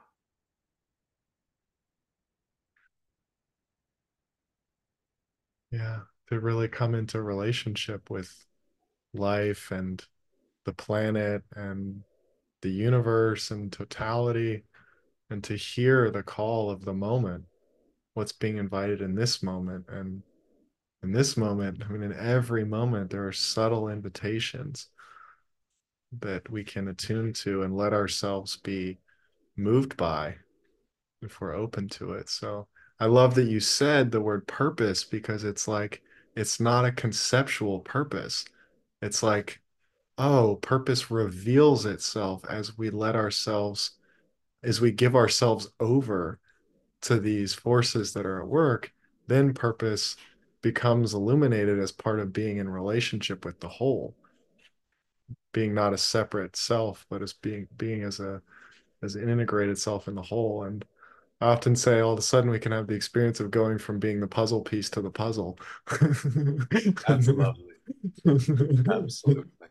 yeah. To really come into relationship with life and the planet and the universe and totality, and to hear the call of the moment, what's being invited in this moment. And in this moment, I mean, in every moment, there are subtle invitations that we can attune to and let ourselves be moved by if we're open to it. So I love that you said the word purpose, because it's like, it's not a conceptual purpose. It's like, oh, purpose reveals itself as we let ourselves, as we give ourselves over to these forces that are at work. Then purpose becomes illuminated as part of being in relationship with the whole, being not a separate self, but as being as an integrated self in the whole. And I often say all of a sudden we can have the experience of going from being the puzzle piece to the puzzle. That's lovely. Absolutely.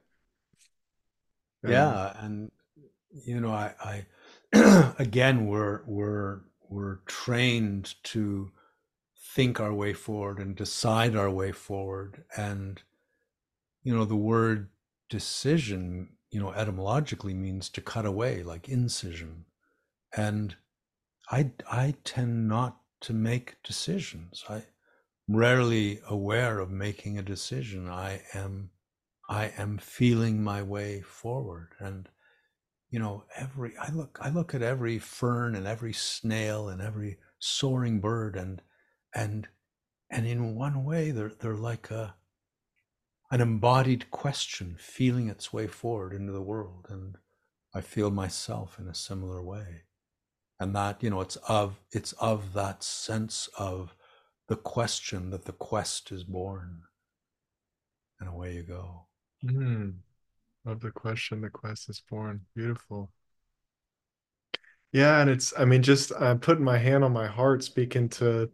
And Yeah, and I again, we're trained to think our way forward and decide our way forward, and the word decision, etymologically means to cut away, like incision. And I tend not to make decisions. I'm rarely aware of making a decision. I am feeling my way forward. And every I look at every fern and every snail and every soaring bird, and and in one way they're like an embodied question feeling its way forward into the world. And I feel myself in a similar way. And that, it's of that sense of the question that the quest is born, and away you go. of the question, the quest is born. Beautiful. Yeah, and it's, I mean, just I'm putting my hand on my heart, speaking to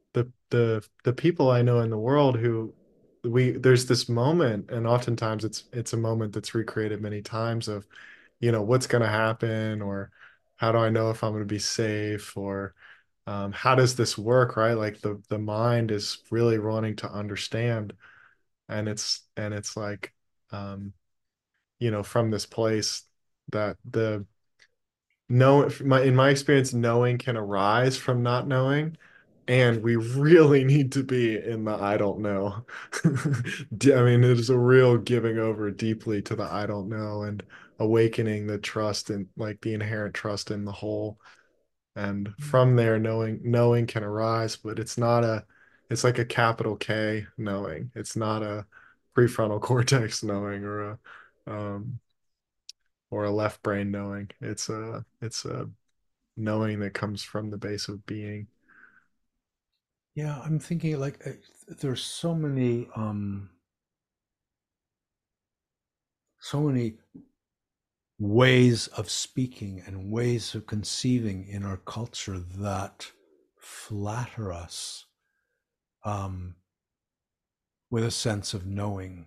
the people I know in the world who there's this moment, and oftentimes it's a moment that's recreated many times of, what's going to happen, or how do I know if I'm going to be safe, or how does this work, right? Like the mind is really wanting to understand, and it's like, um, from this place that the know in my experience, knowing can arise from not knowing, and we really need to be in the I don't know. I mean, it is a real giving over deeply to the I don't know, and awakening the trust, and like the inherent trust in the whole. And from there, knowing can arise, but it's like a capital K knowing. It's not a prefrontal cortex knowing, um or a left brain knowing. It's a knowing that comes from the base of being. Yeah, I'm thinking like there's so many ways of speaking and ways of conceiving in our culture that flatter us, um, with a sense of knowing.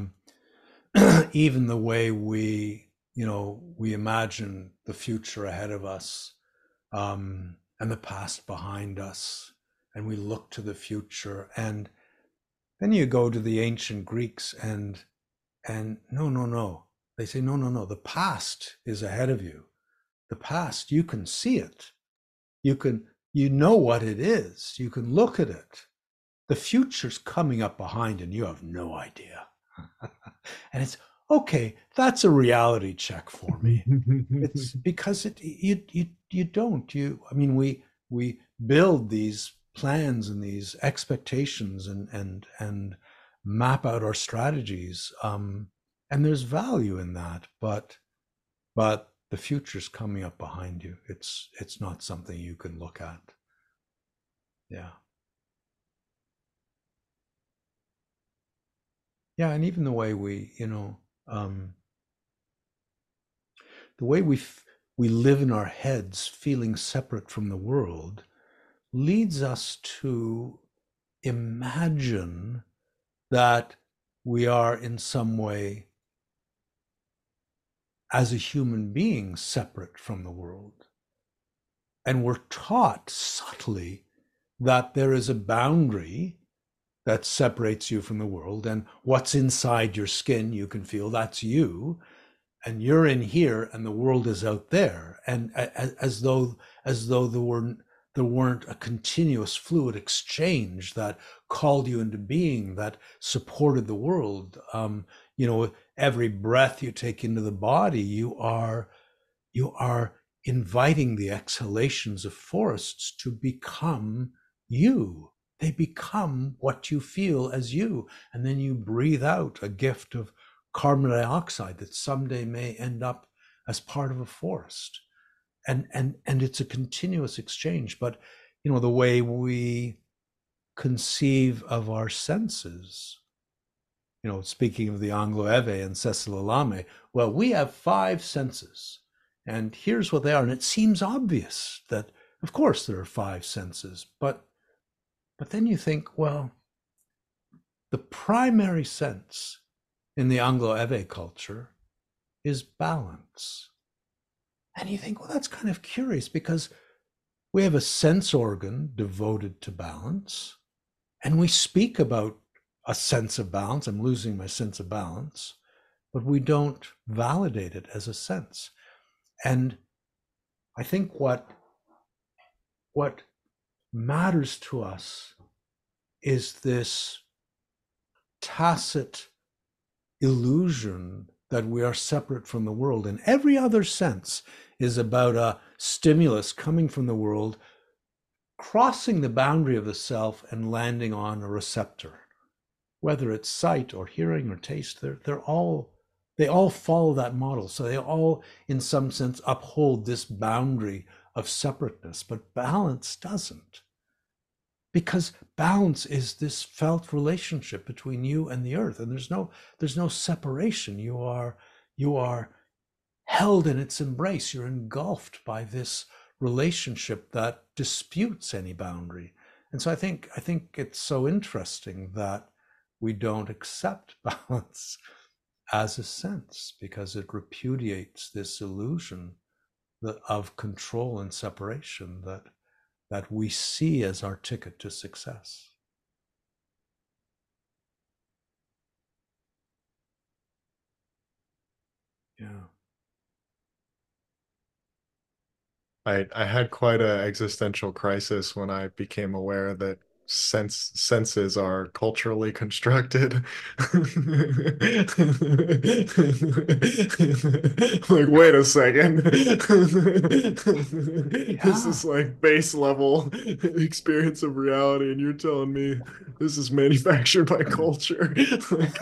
Even the way we imagine the future ahead of us, and the past behind us, and we look to the future. And then you go to the ancient Greeks, and no, no, no. They say, no, no, no. The past is ahead of you. The past, you can see it. You know what it is. You can look at it. The future's coming up behind, and you have no idea. And it's okay. That's a reality check for me. It's because you don't. I mean, we build these plans and these expectations, and map out our strategies, and there's value in that, but the future's coming up behind you. It's not something you can look at. Yeah. Yeah, and even the way um the way we live in our heads feeling separate from the world leads us to imagine that we are in some way, as a human being, separate from the world. And we're taught subtly that there is a boundary that separates you from the world, and what's inside your skin, you can feel that's you, and you're in here, and the world is out there, and as though there weren't a continuous fluid exchange that called you into being, that supported the world. Every breath you take into the body, you are inviting the exhalations of forests to become you. They become what you feel as you. And then you breathe out a gift of carbon dioxide that someday may end up as part of a forest. And it's a continuous exchange. But the way we conceive of our senses, speaking of the Anglo-Ewe and Cecil Alame, well, we have 5 senses. And here's what they are. And it seems obvious that, of course, there are 5 senses. But then you think, well, the primary sense in the Anglo-Ewe culture is balance. And you think, well, that's kind of curious, because we have a sense organ devoted to balance, and we speak about a sense of balance. I'm losing my sense of balance, but we don't validate it as a sense. And I think what matters to us is this tacit illusion that we are separate from the world. And every other sense is about a stimulus coming from the world, crossing the boundary of the self and landing on a receptor. Whether it's sight or hearing or taste, they all follow that model. So they all, in some sense, uphold this boundary of separateness, but balance doesn't. Because balance is this felt relationship between you and the earth, and there's no separation. You are held in its embrace. You're engulfed by this relationship that disputes any boundary. And so I think it's so interesting that we don't accept balance as a sense, because it repudiates this illusion of control and separation that we see as our ticket to success. Yeah. I had quite an existential crisis when I became aware that senses are culturally constructed. Like, wait a second. This Yeah. is like base level experience of reality, and you're telling me this is manufactured by culture. Like,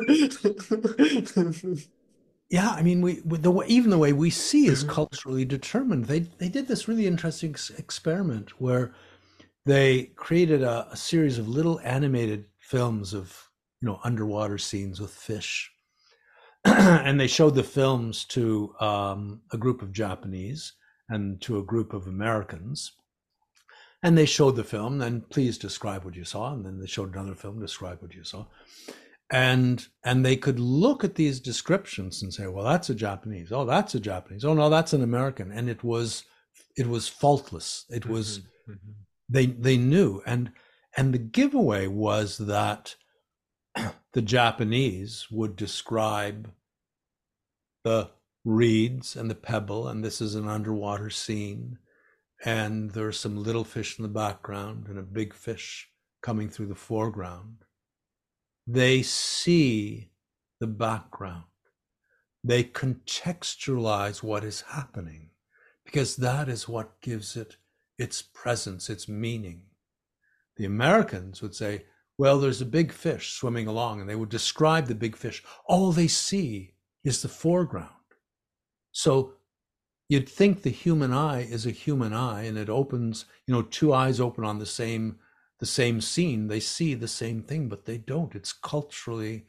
Yeah, I mean, even the way we see is culturally determined. They did this really interesting experiment where they created a series of little animated films of underwater scenes with fish, and they showed the films to a group of Japanese and to a group of Americans. And they showed the film, and please describe what you saw. And then they showed another film, describe what you saw. And they could look at these descriptions and say, well, that's a Japanese. Oh, that's a Japanese. Oh, no, that's an American. And it was faultless. It was they knew. And the giveaway was that the Japanese would describe the reeds and the pebble, and this is an underwater scene, and there's some little fish in the background and a big fish coming through the foreground. They see the background. They contextualize what is happening, because that is what gives it its presence, its meaning. The Americans would say, well, there's a big fish swimming along, and they would describe the big fish. All they see is the foreground. So you'd think the human eye is a human eye, and it opens, 2 eyes open on the same scene. They see the same thing, but they don't. It's culturally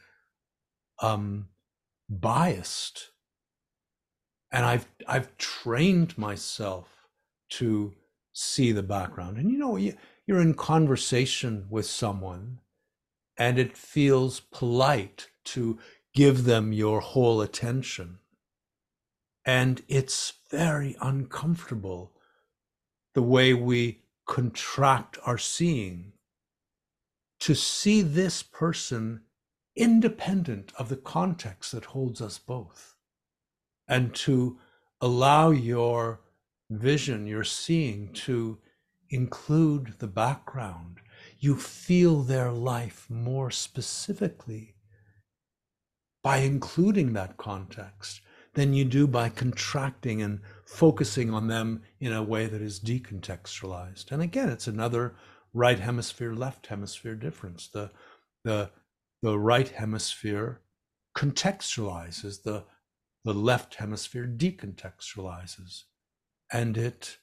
biased. And I've trained myself to see the background. And you're in conversation with someone, and it feels polite to give them your whole attention. And it's very uncomfortable the way we contract our seeing to see this person independent of the context that holds us both, and to allow your vision, your seeing, to include the background. You feel their life more specifically by including that context than you do by contracting and focusing on them in a way that is decontextualized. And again, it's another right hemisphere, left hemisphere difference. The right hemisphere contextualizes, the left hemisphere decontextualizes, and it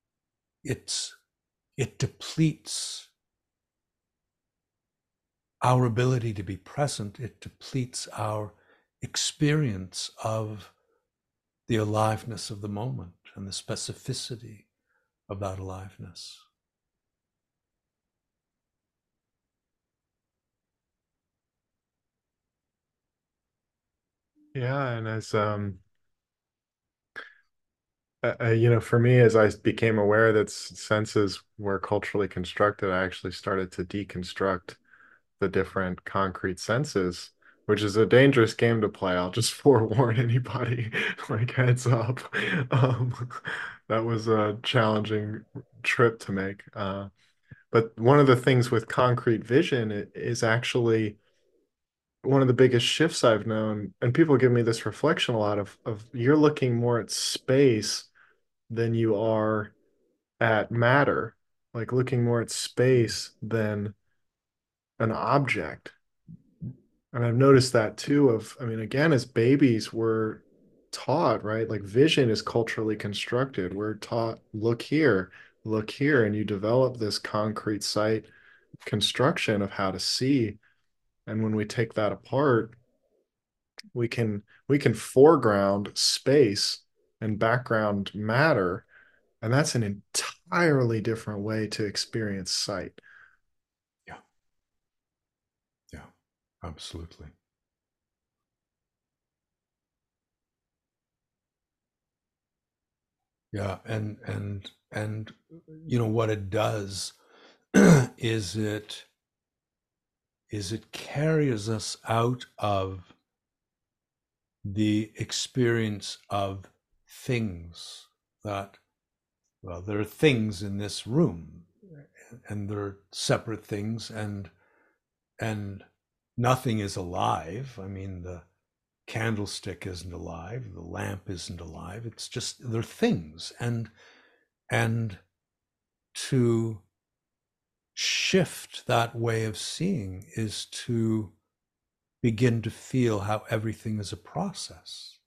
depletes our ability to be present. It depletes our experience of the aliveness of the moment and the specificity of that aliveness. Yeah, and as for me, as I became aware that senses were culturally constructed, I actually started to deconstruct the different concrete senses, which is a dangerous game to play. I'll just forewarn anybody, like heads up. Um, that was a challenging trip to make. But one of the things with concrete vision is actually one of the biggest shifts I've known, and people give me this reflection a lot of you're looking more at space than you are at matter, like looking more at space than an object. And I've noticed that too I mean, again, as babies, we're taught, right? Like vision is culturally constructed. We're taught, look here, and you develop this concrete sight construction of how to see. And when we take that apart, we can foreground space and background matter, and that's an entirely different way to experience sight. Yeah, yeah, absolutely. Yeah, and what it does is it carries us out of the experience of things that, well, there are things in this room, and they're separate things, and nothing is alive. I mean, the candlestick isn't alive, the lamp isn't alive. It's just, they're things. And to shift that way of seeing is to begin to feel how everything is a process,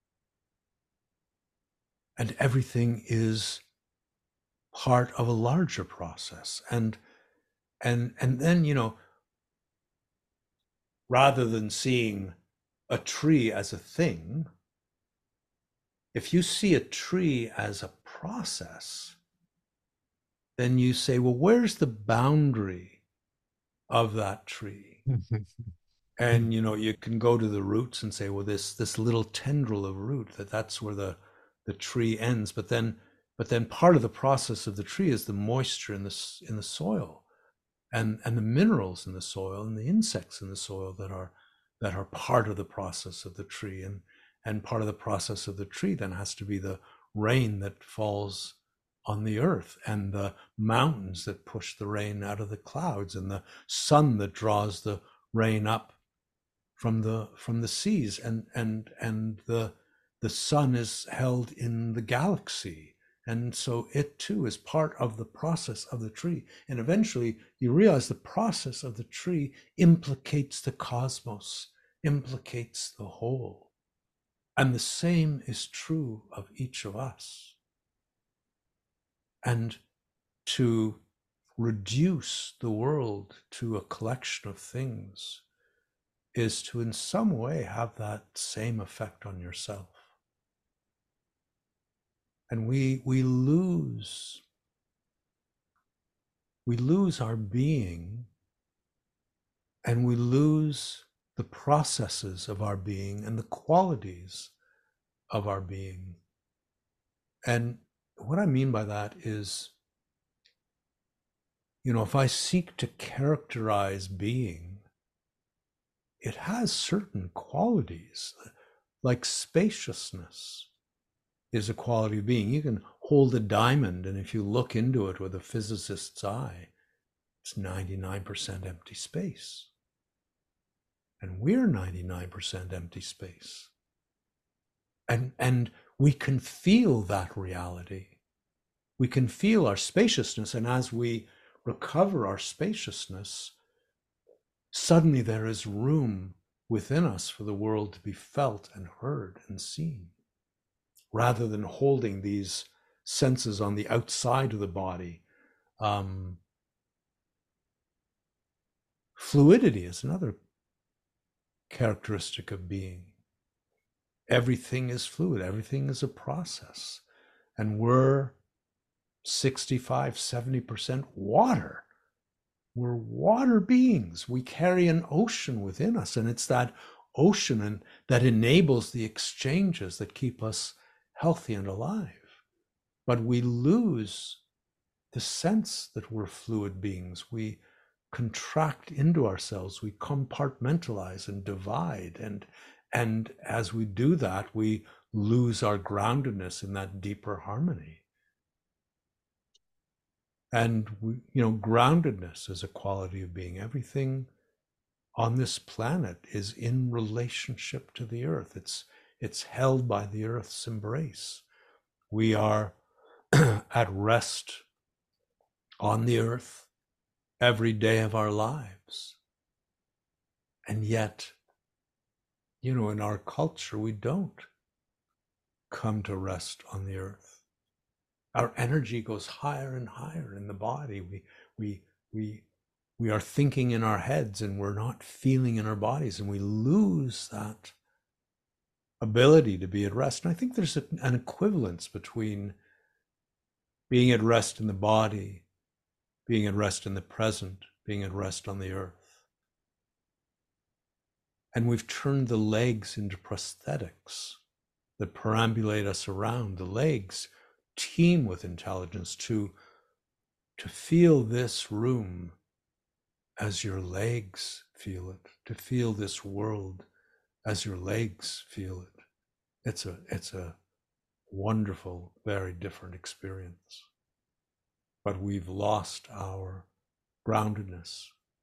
and everything is part of a larger process. And then, rather than seeing a tree as a thing, if you see a tree as a process, then you say, well, where's the boundary of that tree? And you can go to the roots and say, well, this little tendril of root, that's where the tree ends. But then part of the process of the tree is the moisture in the soil, and the minerals in the soil, and the insects in the soil that are part of the process of the tree. And part of the process of the tree then has to be the rain that falls on the earth, and the mountains that push the rain out of the clouds, and the sun that draws the rain up from the seas, and the sun is held in the galaxy, and so it too is part of the process of the tree. And eventually you realize the process of the tree implicates the cosmos, implicates the whole. And the same is true of each of us. And to reduce the world to a collection of things is to, in some way, have that same effect on yourself. And we lose we lose our being, and we lose the processes of our being and the qualities of our being. And what I mean by that is, if I seek to characterize being, it has certain qualities, like spaciousness is a quality of being. You can hold a diamond, and if you look into it with a physicist's eye, it's 99% empty space. And we're 99% empty space. And we can feel that reality. We can feel our spaciousness, and as we recover our spaciousness, suddenly there is room within us for the world to be felt and heard and seen, rather than holding these senses on the outside of the body. Fluidity is another characteristic of being. Everything is fluid, everything is a process. And we're 65, 70% water. We're water beings. We carry an ocean within us, and it's that ocean that enables the exchanges that keep us healthy and alive. But we lose the sense that we're fluid beings. We contract into ourselves, we compartmentalize and divide, and as we do that, we lose our groundedness in that deeper harmony. And groundedness is a quality of being. Everything on this planet is in relationship to the earth. It's held by the earth's embrace. We are at rest on the earth every day of our lives. And yet, in our culture, we don't come to rest on the earth. Our energy goes higher and higher in the body. We are thinking in our heads, and we're not feeling in our bodies, and we lose that ability to be at rest. And I think there's an equivalence between being at rest in the body, being at rest in the present, being at rest on the earth. And we've turned the legs into prosthetics that perambulate us around. The legs teem with intelligence to feel this room as your legs feel it, to feel this world as your legs feel it. It's a wonderful, very different experience. But we've lost our groundedness.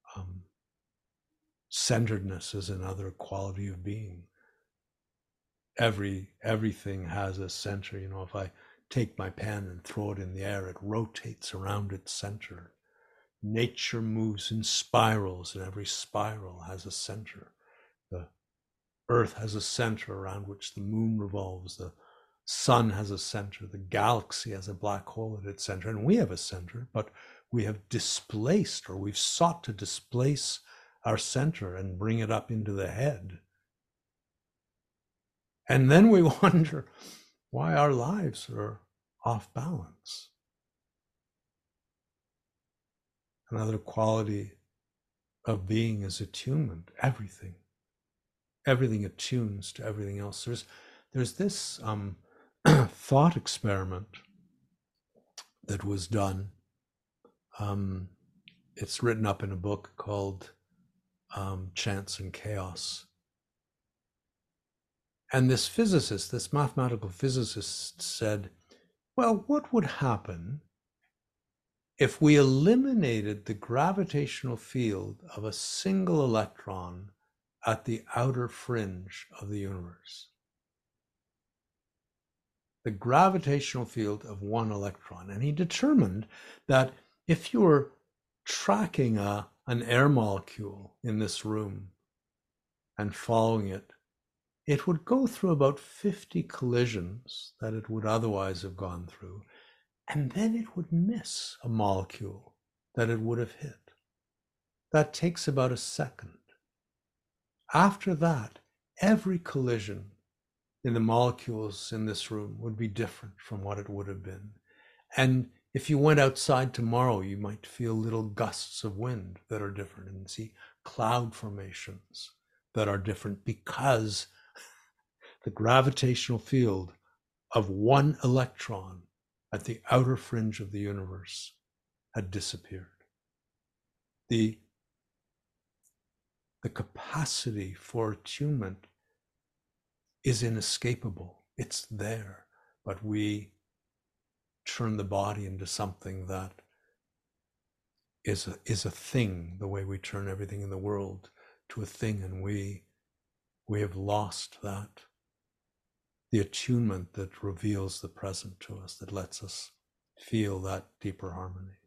Centeredness is another quality of being. Everything has a center. If I take my pen and throw it in the air, it rotates around its center. Nature moves in spirals, and every spiral has a center. The earth has a center around which the moon revolves. The sun has a center. The galaxy has a black hole at its center. And we have a center, but we have displaced, or we've sought to displace our center and bring it up into the head. And then we wonder why our lives are off balance. Another quality of being is attunement. Everything attunes to everything else. There's this thought experiment that was done. It's written up in a book called Chance and Chaos. And this physicist, this mathematical physicist, said, well, what would happen if we eliminated the gravitational field of a single electron at the outer fringe of the universe? The gravitational field of one electron. And he determined that if you were tracking an air molecule in this room and following it, it would go through about 50 collisions that it would otherwise have gone through, and then it would miss a molecule that it would have hit. That takes about a second. After that, every collision in the molecules in this room would be different from what it would have been. And If you went outside tomorrow, you might feel little gusts of wind that are different and see cloud formations that are different because the gravitational field of one electron at the outer fringe of the universe had disappeared. The, the capacity for attunement is inescapable. It's there, but we turn the body into something that is a thing, the way we turn everything in the world to a thing, and we have lost that, the attunement that reveals the present to us, that lets us feel that deeper harmony.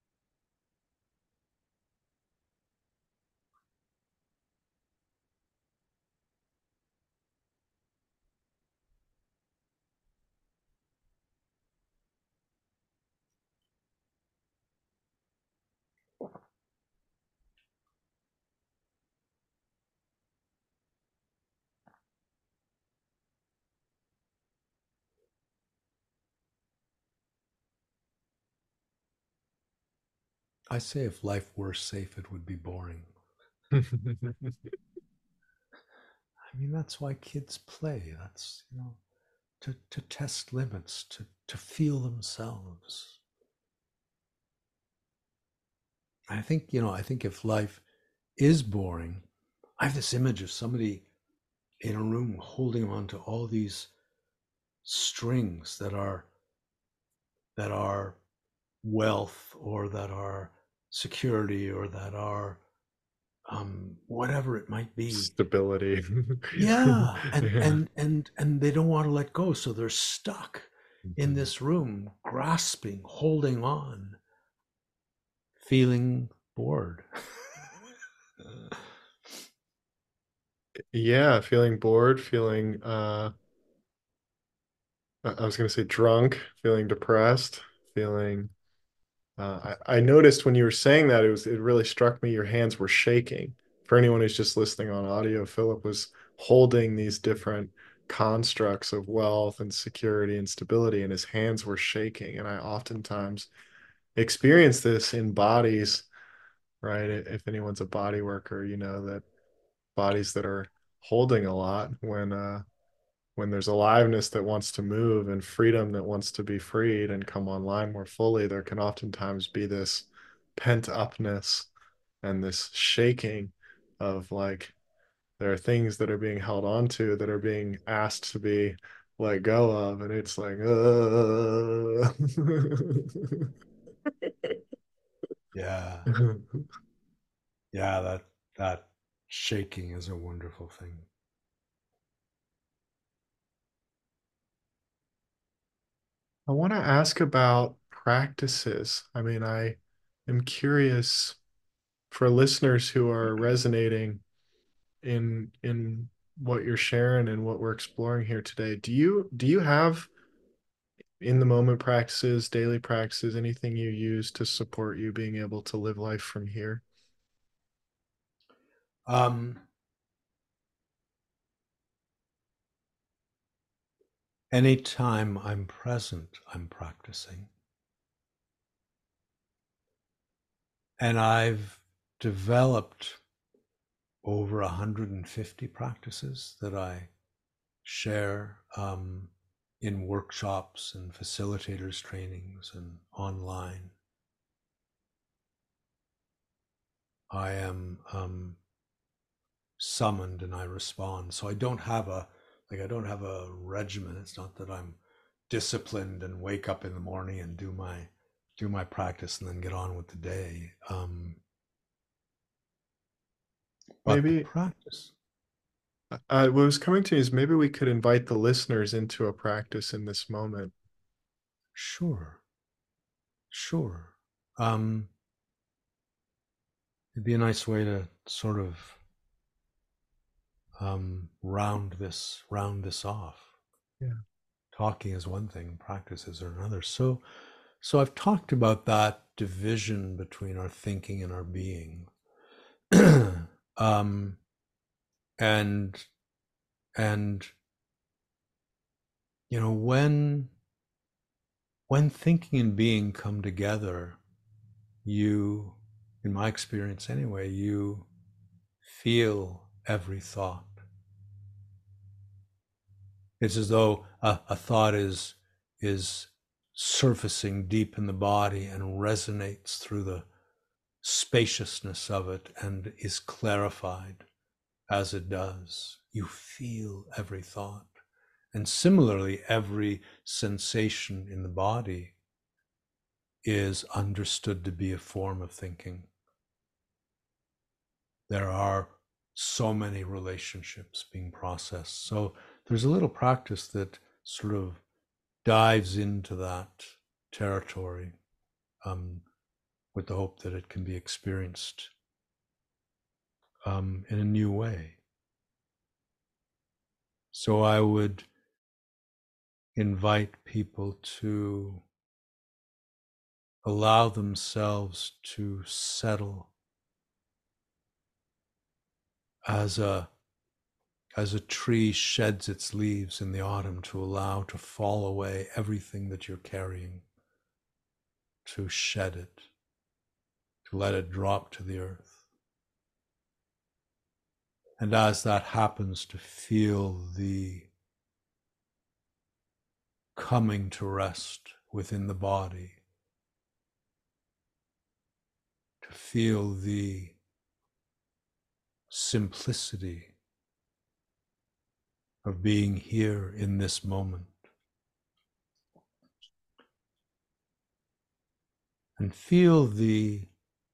I say if life were safe, it would be boring. I mean, that's why kids play. That's, to test limits, to feel themselves. I think if life is boring, I have this image of somebody in a room holding on to all these strings that are wealth, or that are security, or that are whatever it might be. Stability. Yeah, and Yeah. and and and they don't want to let go, so they're stuck in Mhm. this room, grasping, holding on, feeling bored. Yeah, feeling bored, feeling I was gonna say drunk, feeling depressed, feeling I noticed when you were saying that it really struck me your hands were shaking. For anyone who's just listening on audio, Philip was holding these different constructs of wealth and security and stability, and his hands were shaking. And I oftentimes experience this in bodies, right? If anyone's a body worker, you know that bodies that are holding a lot when there's aliveness that wants to move and freedom that wants to be freed and come online more fully, there can oftentimes be this pent upness and this shaking of like there are things that are being held on to that are being asked to be let go of, and it's like Yeah, yeah, that shaking is a wonderful thing. I want to ask about practices. I mean, I am curious for listeners who are resonating in what you're sharing and what we're exploring here today. Do you have in the moment practices, daily practices, anything you use to support you being able to live life from here? Um, Anytime I'm present, I'm practicing. And I've developed over 150 practices that I share in workshops and facilitators trainings and online. I am summoned and I respond. So I don't have a regimen. It's not that I'm disciplined and wake up in the morning and do my practice and then get on with the day. But the Maybe practice, what was coming to me is maybe we could invite the listeners into a practice in this moment. sure, sure. Um, it'd be a nice way to sort of round this off. Yeah. Talking is one thing, practices are another. So I've talked about that division between our thinking and our being. um, and and when when thinking and being come together, you, in my experience anyway, you feel every thought. It's as though a thought is surfacing deep in the body and resonates through the spaciousness of it and is clarified as it does. You feel every thought. And similarly, every sensation in the body is understood to be a form of thinking. There are so many relationships being processed. So there's a little practice that sort of dives into that territory with the hope that it can be experienced in a new way. So I would invite people to allow themselves to settle as a tree sheds its leaves in the autumn, to allow to fall away everything that you're carrying, to shed it, to let it drop to the earth. And as that happens, to feel the coming to rest within the body, to feel the simplicity of being here in this moment, and feel the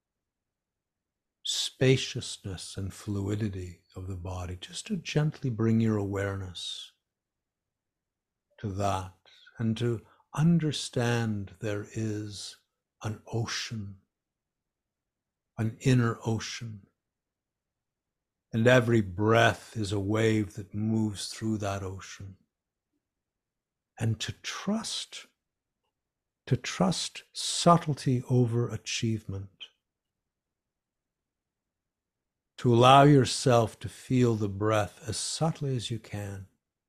spaciousness and fluidity of the body, just to gently bring your awareness to that, and to understand there is an ocean, an inner ocean, and every breath is a wave that moves through that ocean. And to trust subtlety over achievement, to allow yourself to feel the breath as subtly as you can.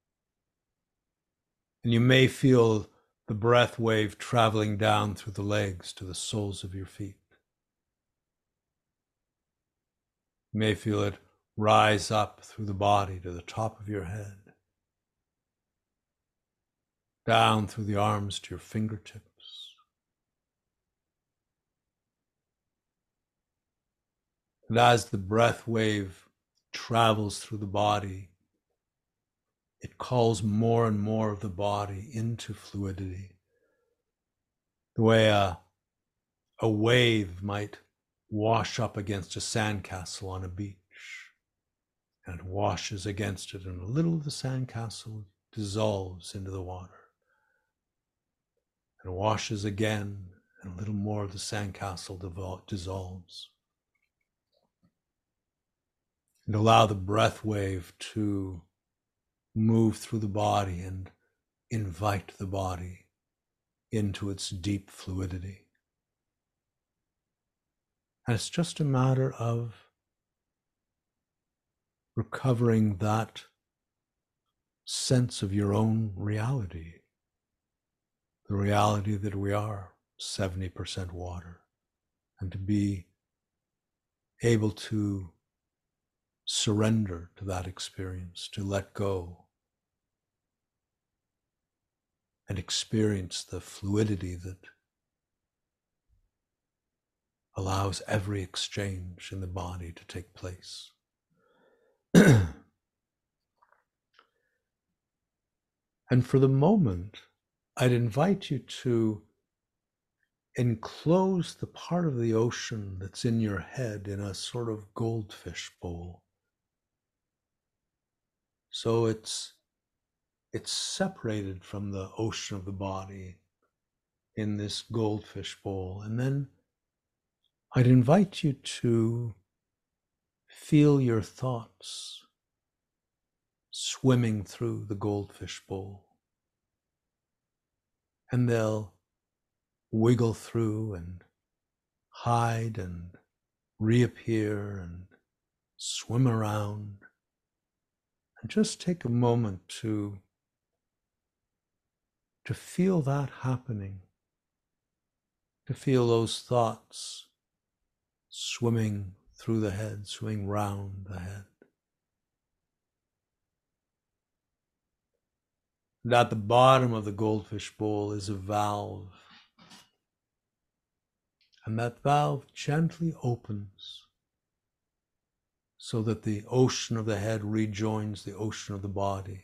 And you may feel the breath wave traveling down through the legs to the soles of your feet. You may feel it rise up through the body to the top of your head, down through the arms to your fingertips. And as the breath wave travels through the body, it calls more and more of the body into fluidity. The way a wave might wash up against a sandcastle on a beach, and it washes against it, and a little of the sandcastle dissolves into the water, and washes again, and a little more of the sandcastle dissolves. And allow the breath wave to move through the body and invite the body into its deep fluidity. And it's just a matter of recovering that sense of your own reality, the reality that we are 70% water, and to be able to surrender to that experience, to let go and experience the fluidity that allows every exchange in the body to take place. And for the moment, I'd invite you to enclose the part of the ocean that's in your head in a sort of goldfish bowl. So it's separated from the ocean of the body in this goldfish bowl. And then I'd invite you to feel your thoughts swimming through the goldfish bowl. And they'll wiggle through and hide and reappear and swim around. And just take a moment to feel that happening to feel those thoughts swimming through the head, swimming round the head. And at the bottom of the goldfish bowl is a valve. And that valve gently opens so that the ocean of the head rejoins the ocean of the body.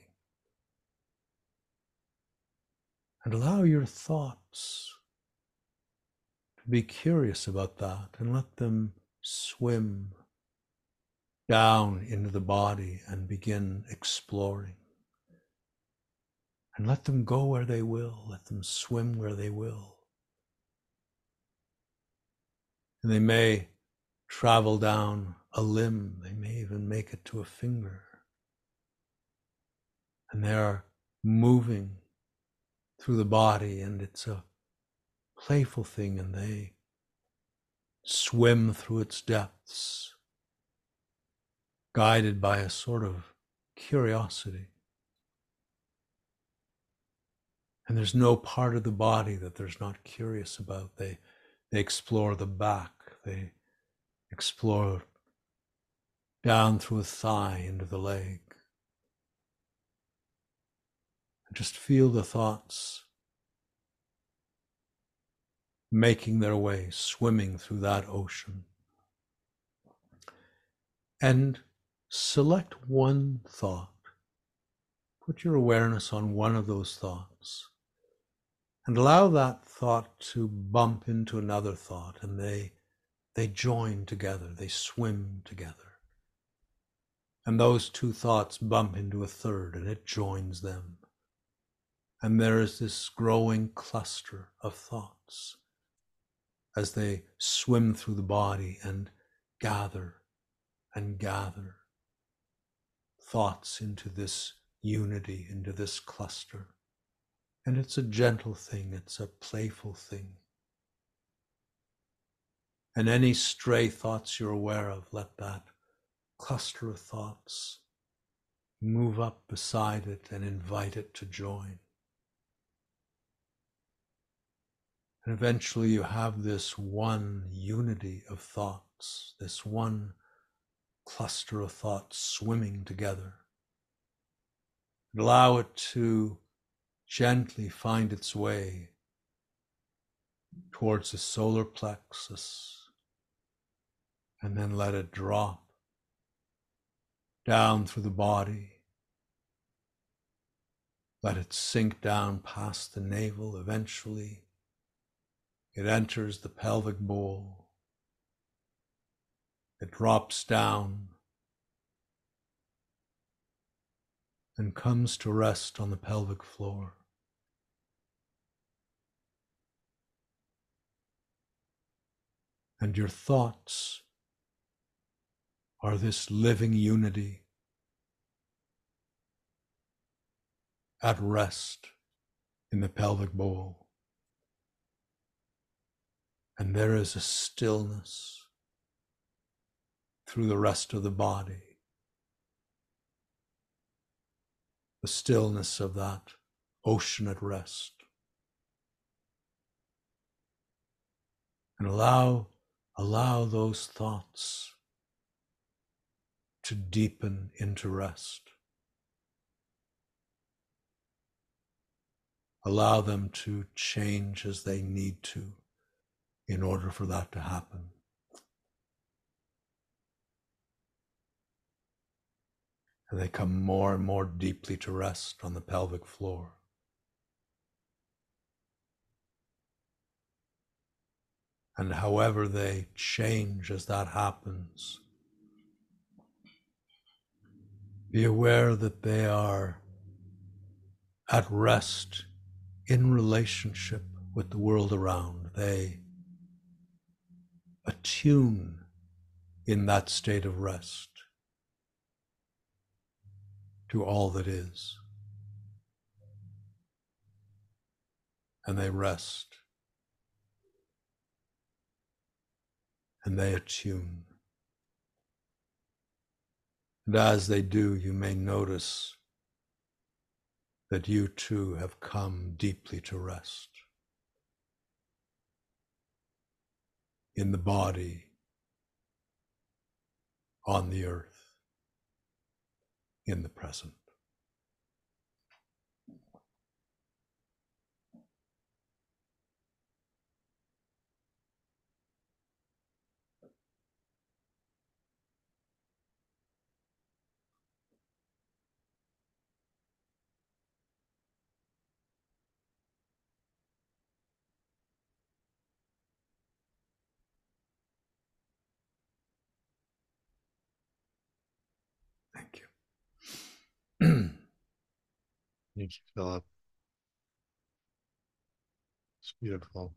And allow your thoughts to be curious about that and let them swim down into the body and begin exploring. And let them go where they will, let them swim where they will. And they may travel down a limb, they may even make it to a finger. And they're moving through the body, and it's a playful thing, and they swim through its depths, guided by a sort of curiosity. And there's no part of the body that they're not curious about. They explore the back. They explore down through a thigh into the leg. And just feel the thoughts making their way, swimming through that ocean. And select one thought. Put your awareness on one of those thoughts. And allow that thought to bump into another thought, and they join together, they swim together. And those two thoughts bump into a third, and it joins them. And there is this growing cluster of thoughts as they swim through the body and gather thoughts into this unity, into this cluster. And it's a gentle thing, it's a playful thing. And any stray thoughts you're aware of, let that cluster of thoughts move up beside it and invite it to join. And eventually you have this one unity of thoughts, this one cluster of thoughts swimming together. And allow it to gently find its way towards the solar plexus, and then let it drop down through the body. Let it sink down past the navel. Eventually, it enters the pelvic bowl. It drops down and comes to rest on the pelvic floor. And your thoughts are this living unity at rest in the pelvic bowl. And there is a stillness through the rest of the body. The stillness of that ocean at rest. And allow those thoughts to deepen into rest. Allow them to change as they need to in order for that to happen. And they come more and more deeply to rest on the pelvic floor. And however they change as that happens, be aware that they are at rest in relationship with the world around. They attune in that state of rest to all that is. And they rest. And they attune. And as they do, you may notice that you too have come deeply to rest. in the body, on the earth, in the present. Thank you. Thank you, Philip. It's beautiful.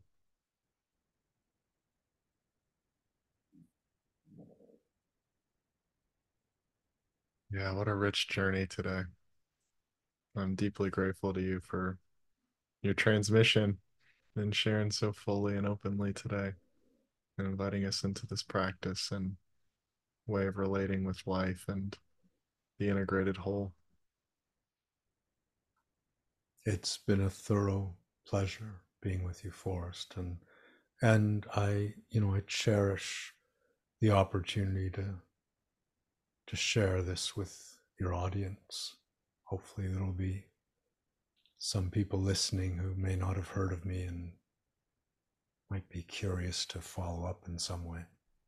Yeah, what a rich journey today. I'm deeply grateful to you for your transmission and sharing so fully and openly today and inviting us into this practice and way of relating with life and the integrated whole. It's been a thorough pleasure being with you, Forrest, and I cherish the opportunity to share this with your audience. Hopefully, there'll be some people listening who may not have heard of me and might be curious to follow up in some way.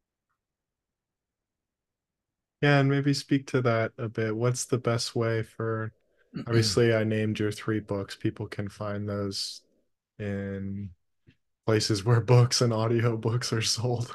Yeah, and maybe speak to that a bit. What's the best way for, obviously, I named your three books. People can find those in places where books and audio books are sold.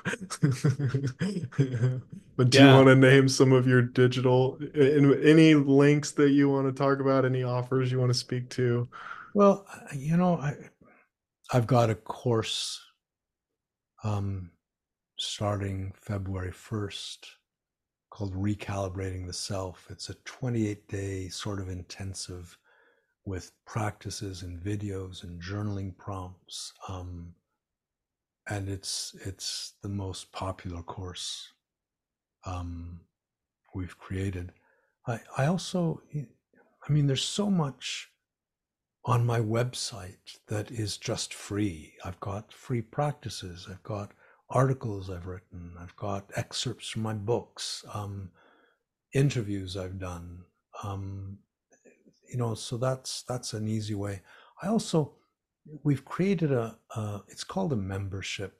But do you Yeah. want to name some of your digital, any links that you want to talk about, any offers you want to speak to? Well, I've got a course um, starting February 1st called Recalibrating the Self. It's a 28-day sort of intensive with practices and videos and journaling prompts. And it's the most popular course um, we've created. I also, I mean, there's so much on my website that is just free. I've got free practices. I've got articles I've written. I've got excerpts from my books, interviews I've done. Um, so that's an easy way. I also we've created it's called a membership.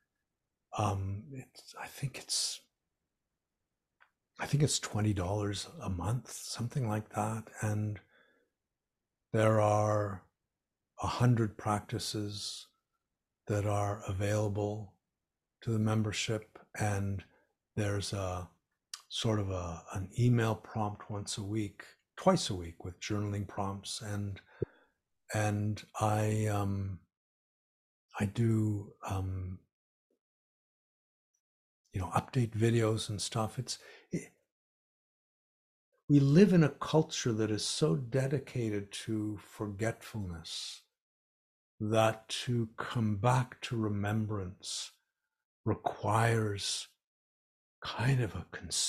It's I think it's $20 a month, something like that, and there are 100 practices that are available to the membership, and there's a sort of an email prompt twice a week with journaling prompts, and I do update videos and stuff. We live in a culture that is so dedicated to forgetfulness that to come back to remembrance requires kind of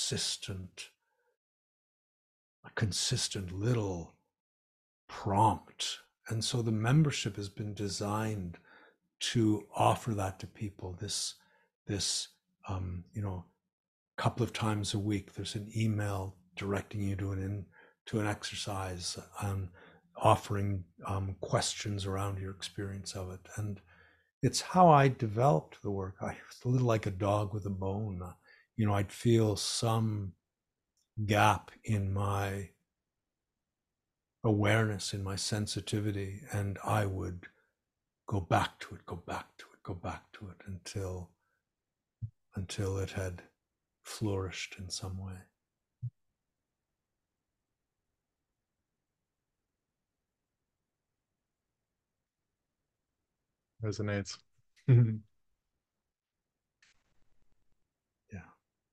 a consistent little prompt. And so the membership has been designed to offer that to people. This couple of times a week, there's an email directing you to an exercise, offering questions around your experience of it. And it's how I developed the work. It's a little like a dog with a bone. I'd feel some gap in my awareness, in my sensitivity, and I would go back to it, go back to it, go back to it until it had flourished in some way. Resonates. Yeah.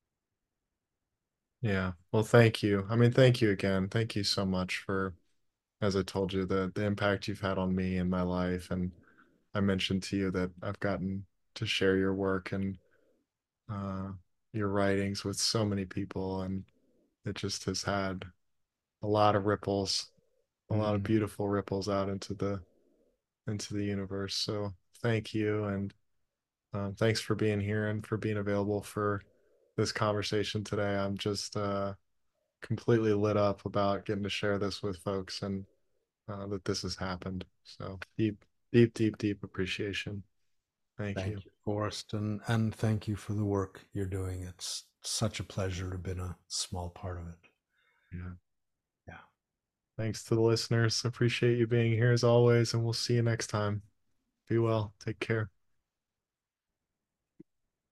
Yeah. Well, thank you. I mean, thank you again. Thank you so much for, as I told you, the impact you've had on me and my life. And I mentioned to you that I've gotten to share your work and uh, your writings with so many people, and it just has had a lot of ripples, a lot of Mm. beautiful ripples out into the universe. So thank you, and Thanks for being here and for being available for this conversation today. I'm just completely lit up about getting to share this with folks and that this has happened. So deep, deep, deep, deep appreciation. Thank you. Thank you, Forrest, and thank you for the work you're doing. It's such a pleasure to have been a small part of it. Yeah. Yeah. Thanks to the listeners. Appreciate you being here as always, and we'll see you next time. Be well. Take care.